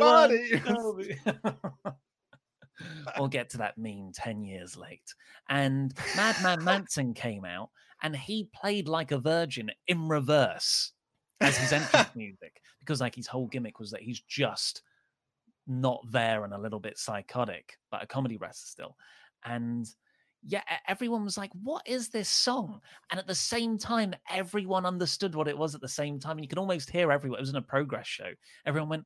We'll get to that meme 10 years late. And Madman Manson came out and he played Like a Virgin in reverse as his entrance music because like his whole gimmick was that he's just not there and a little bit psychotic, but a comedy wrestler still. And yeah, everyone was like, what is this song? And at the same time, everyone understood what it was at the same time. And you can almost hear everyone. It was in a Progress show. Everyone went,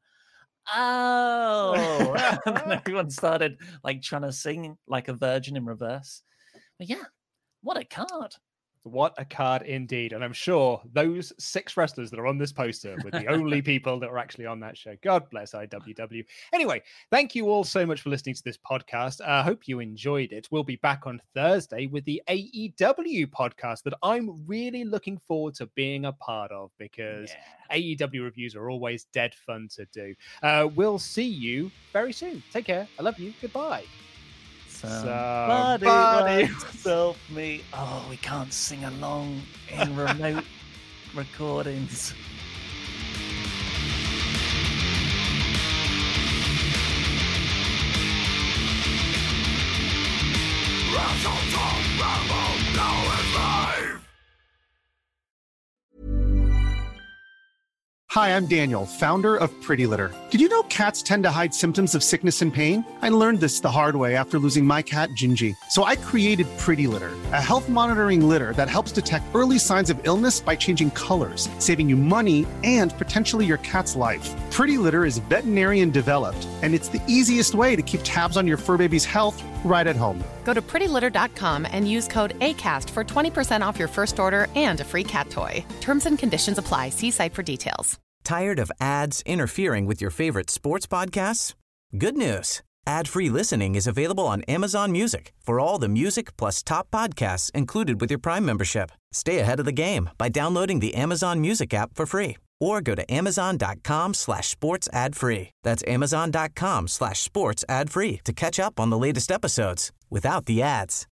oh. And then everyone started like trying to sing Like a Virgin in reverse. But yeah, what a card. What a card indeed. And I'm sure those 6 wrestlers that are on this poster were the only people that were actually on that show. God bless IWW. Anyway, thank you all so much for listening to this podcast. I hope you enjoyed it. We'll be back on Thursday with the AEW podcast that I'm really looking forward to being a part of, because AEW reviews are always dead fun to do. We'll see you very soon. Take care. I love you. Goodbye. Somebody help me. Oh, we can't sing along in remote recordings. Hi, I'm Daniel, founder of Pretty Litter. Did you know cats tend to hide symptoms of sickness and pain? I learned this the hard way after losing my cat, Gingy. So I created Pretty Litter, a health monitoring litter that helps detect early signs of illness by changing colors, saving you money and potentially your cat's life. Pretty Litter is veterinarian developed, and it's the easiest way to keep tabs on your fur baby's health right at home. Go to prettylitter.com and use code ACAST for 20% off your first order and a free cat toy. Terms and conditions apply. See site for details. Tired of ads interfering with your favorite sports podcasts? Good news. Ad-free listening is available on Amazon Music for all the music plus top podcasts included with your Prime membership. Stay ahead of the game by downloading the Amazon Music app for free or go to amazon.com/sports ad free. That's amazon.com/sports ad free to catch up on the latest episodes without the ads.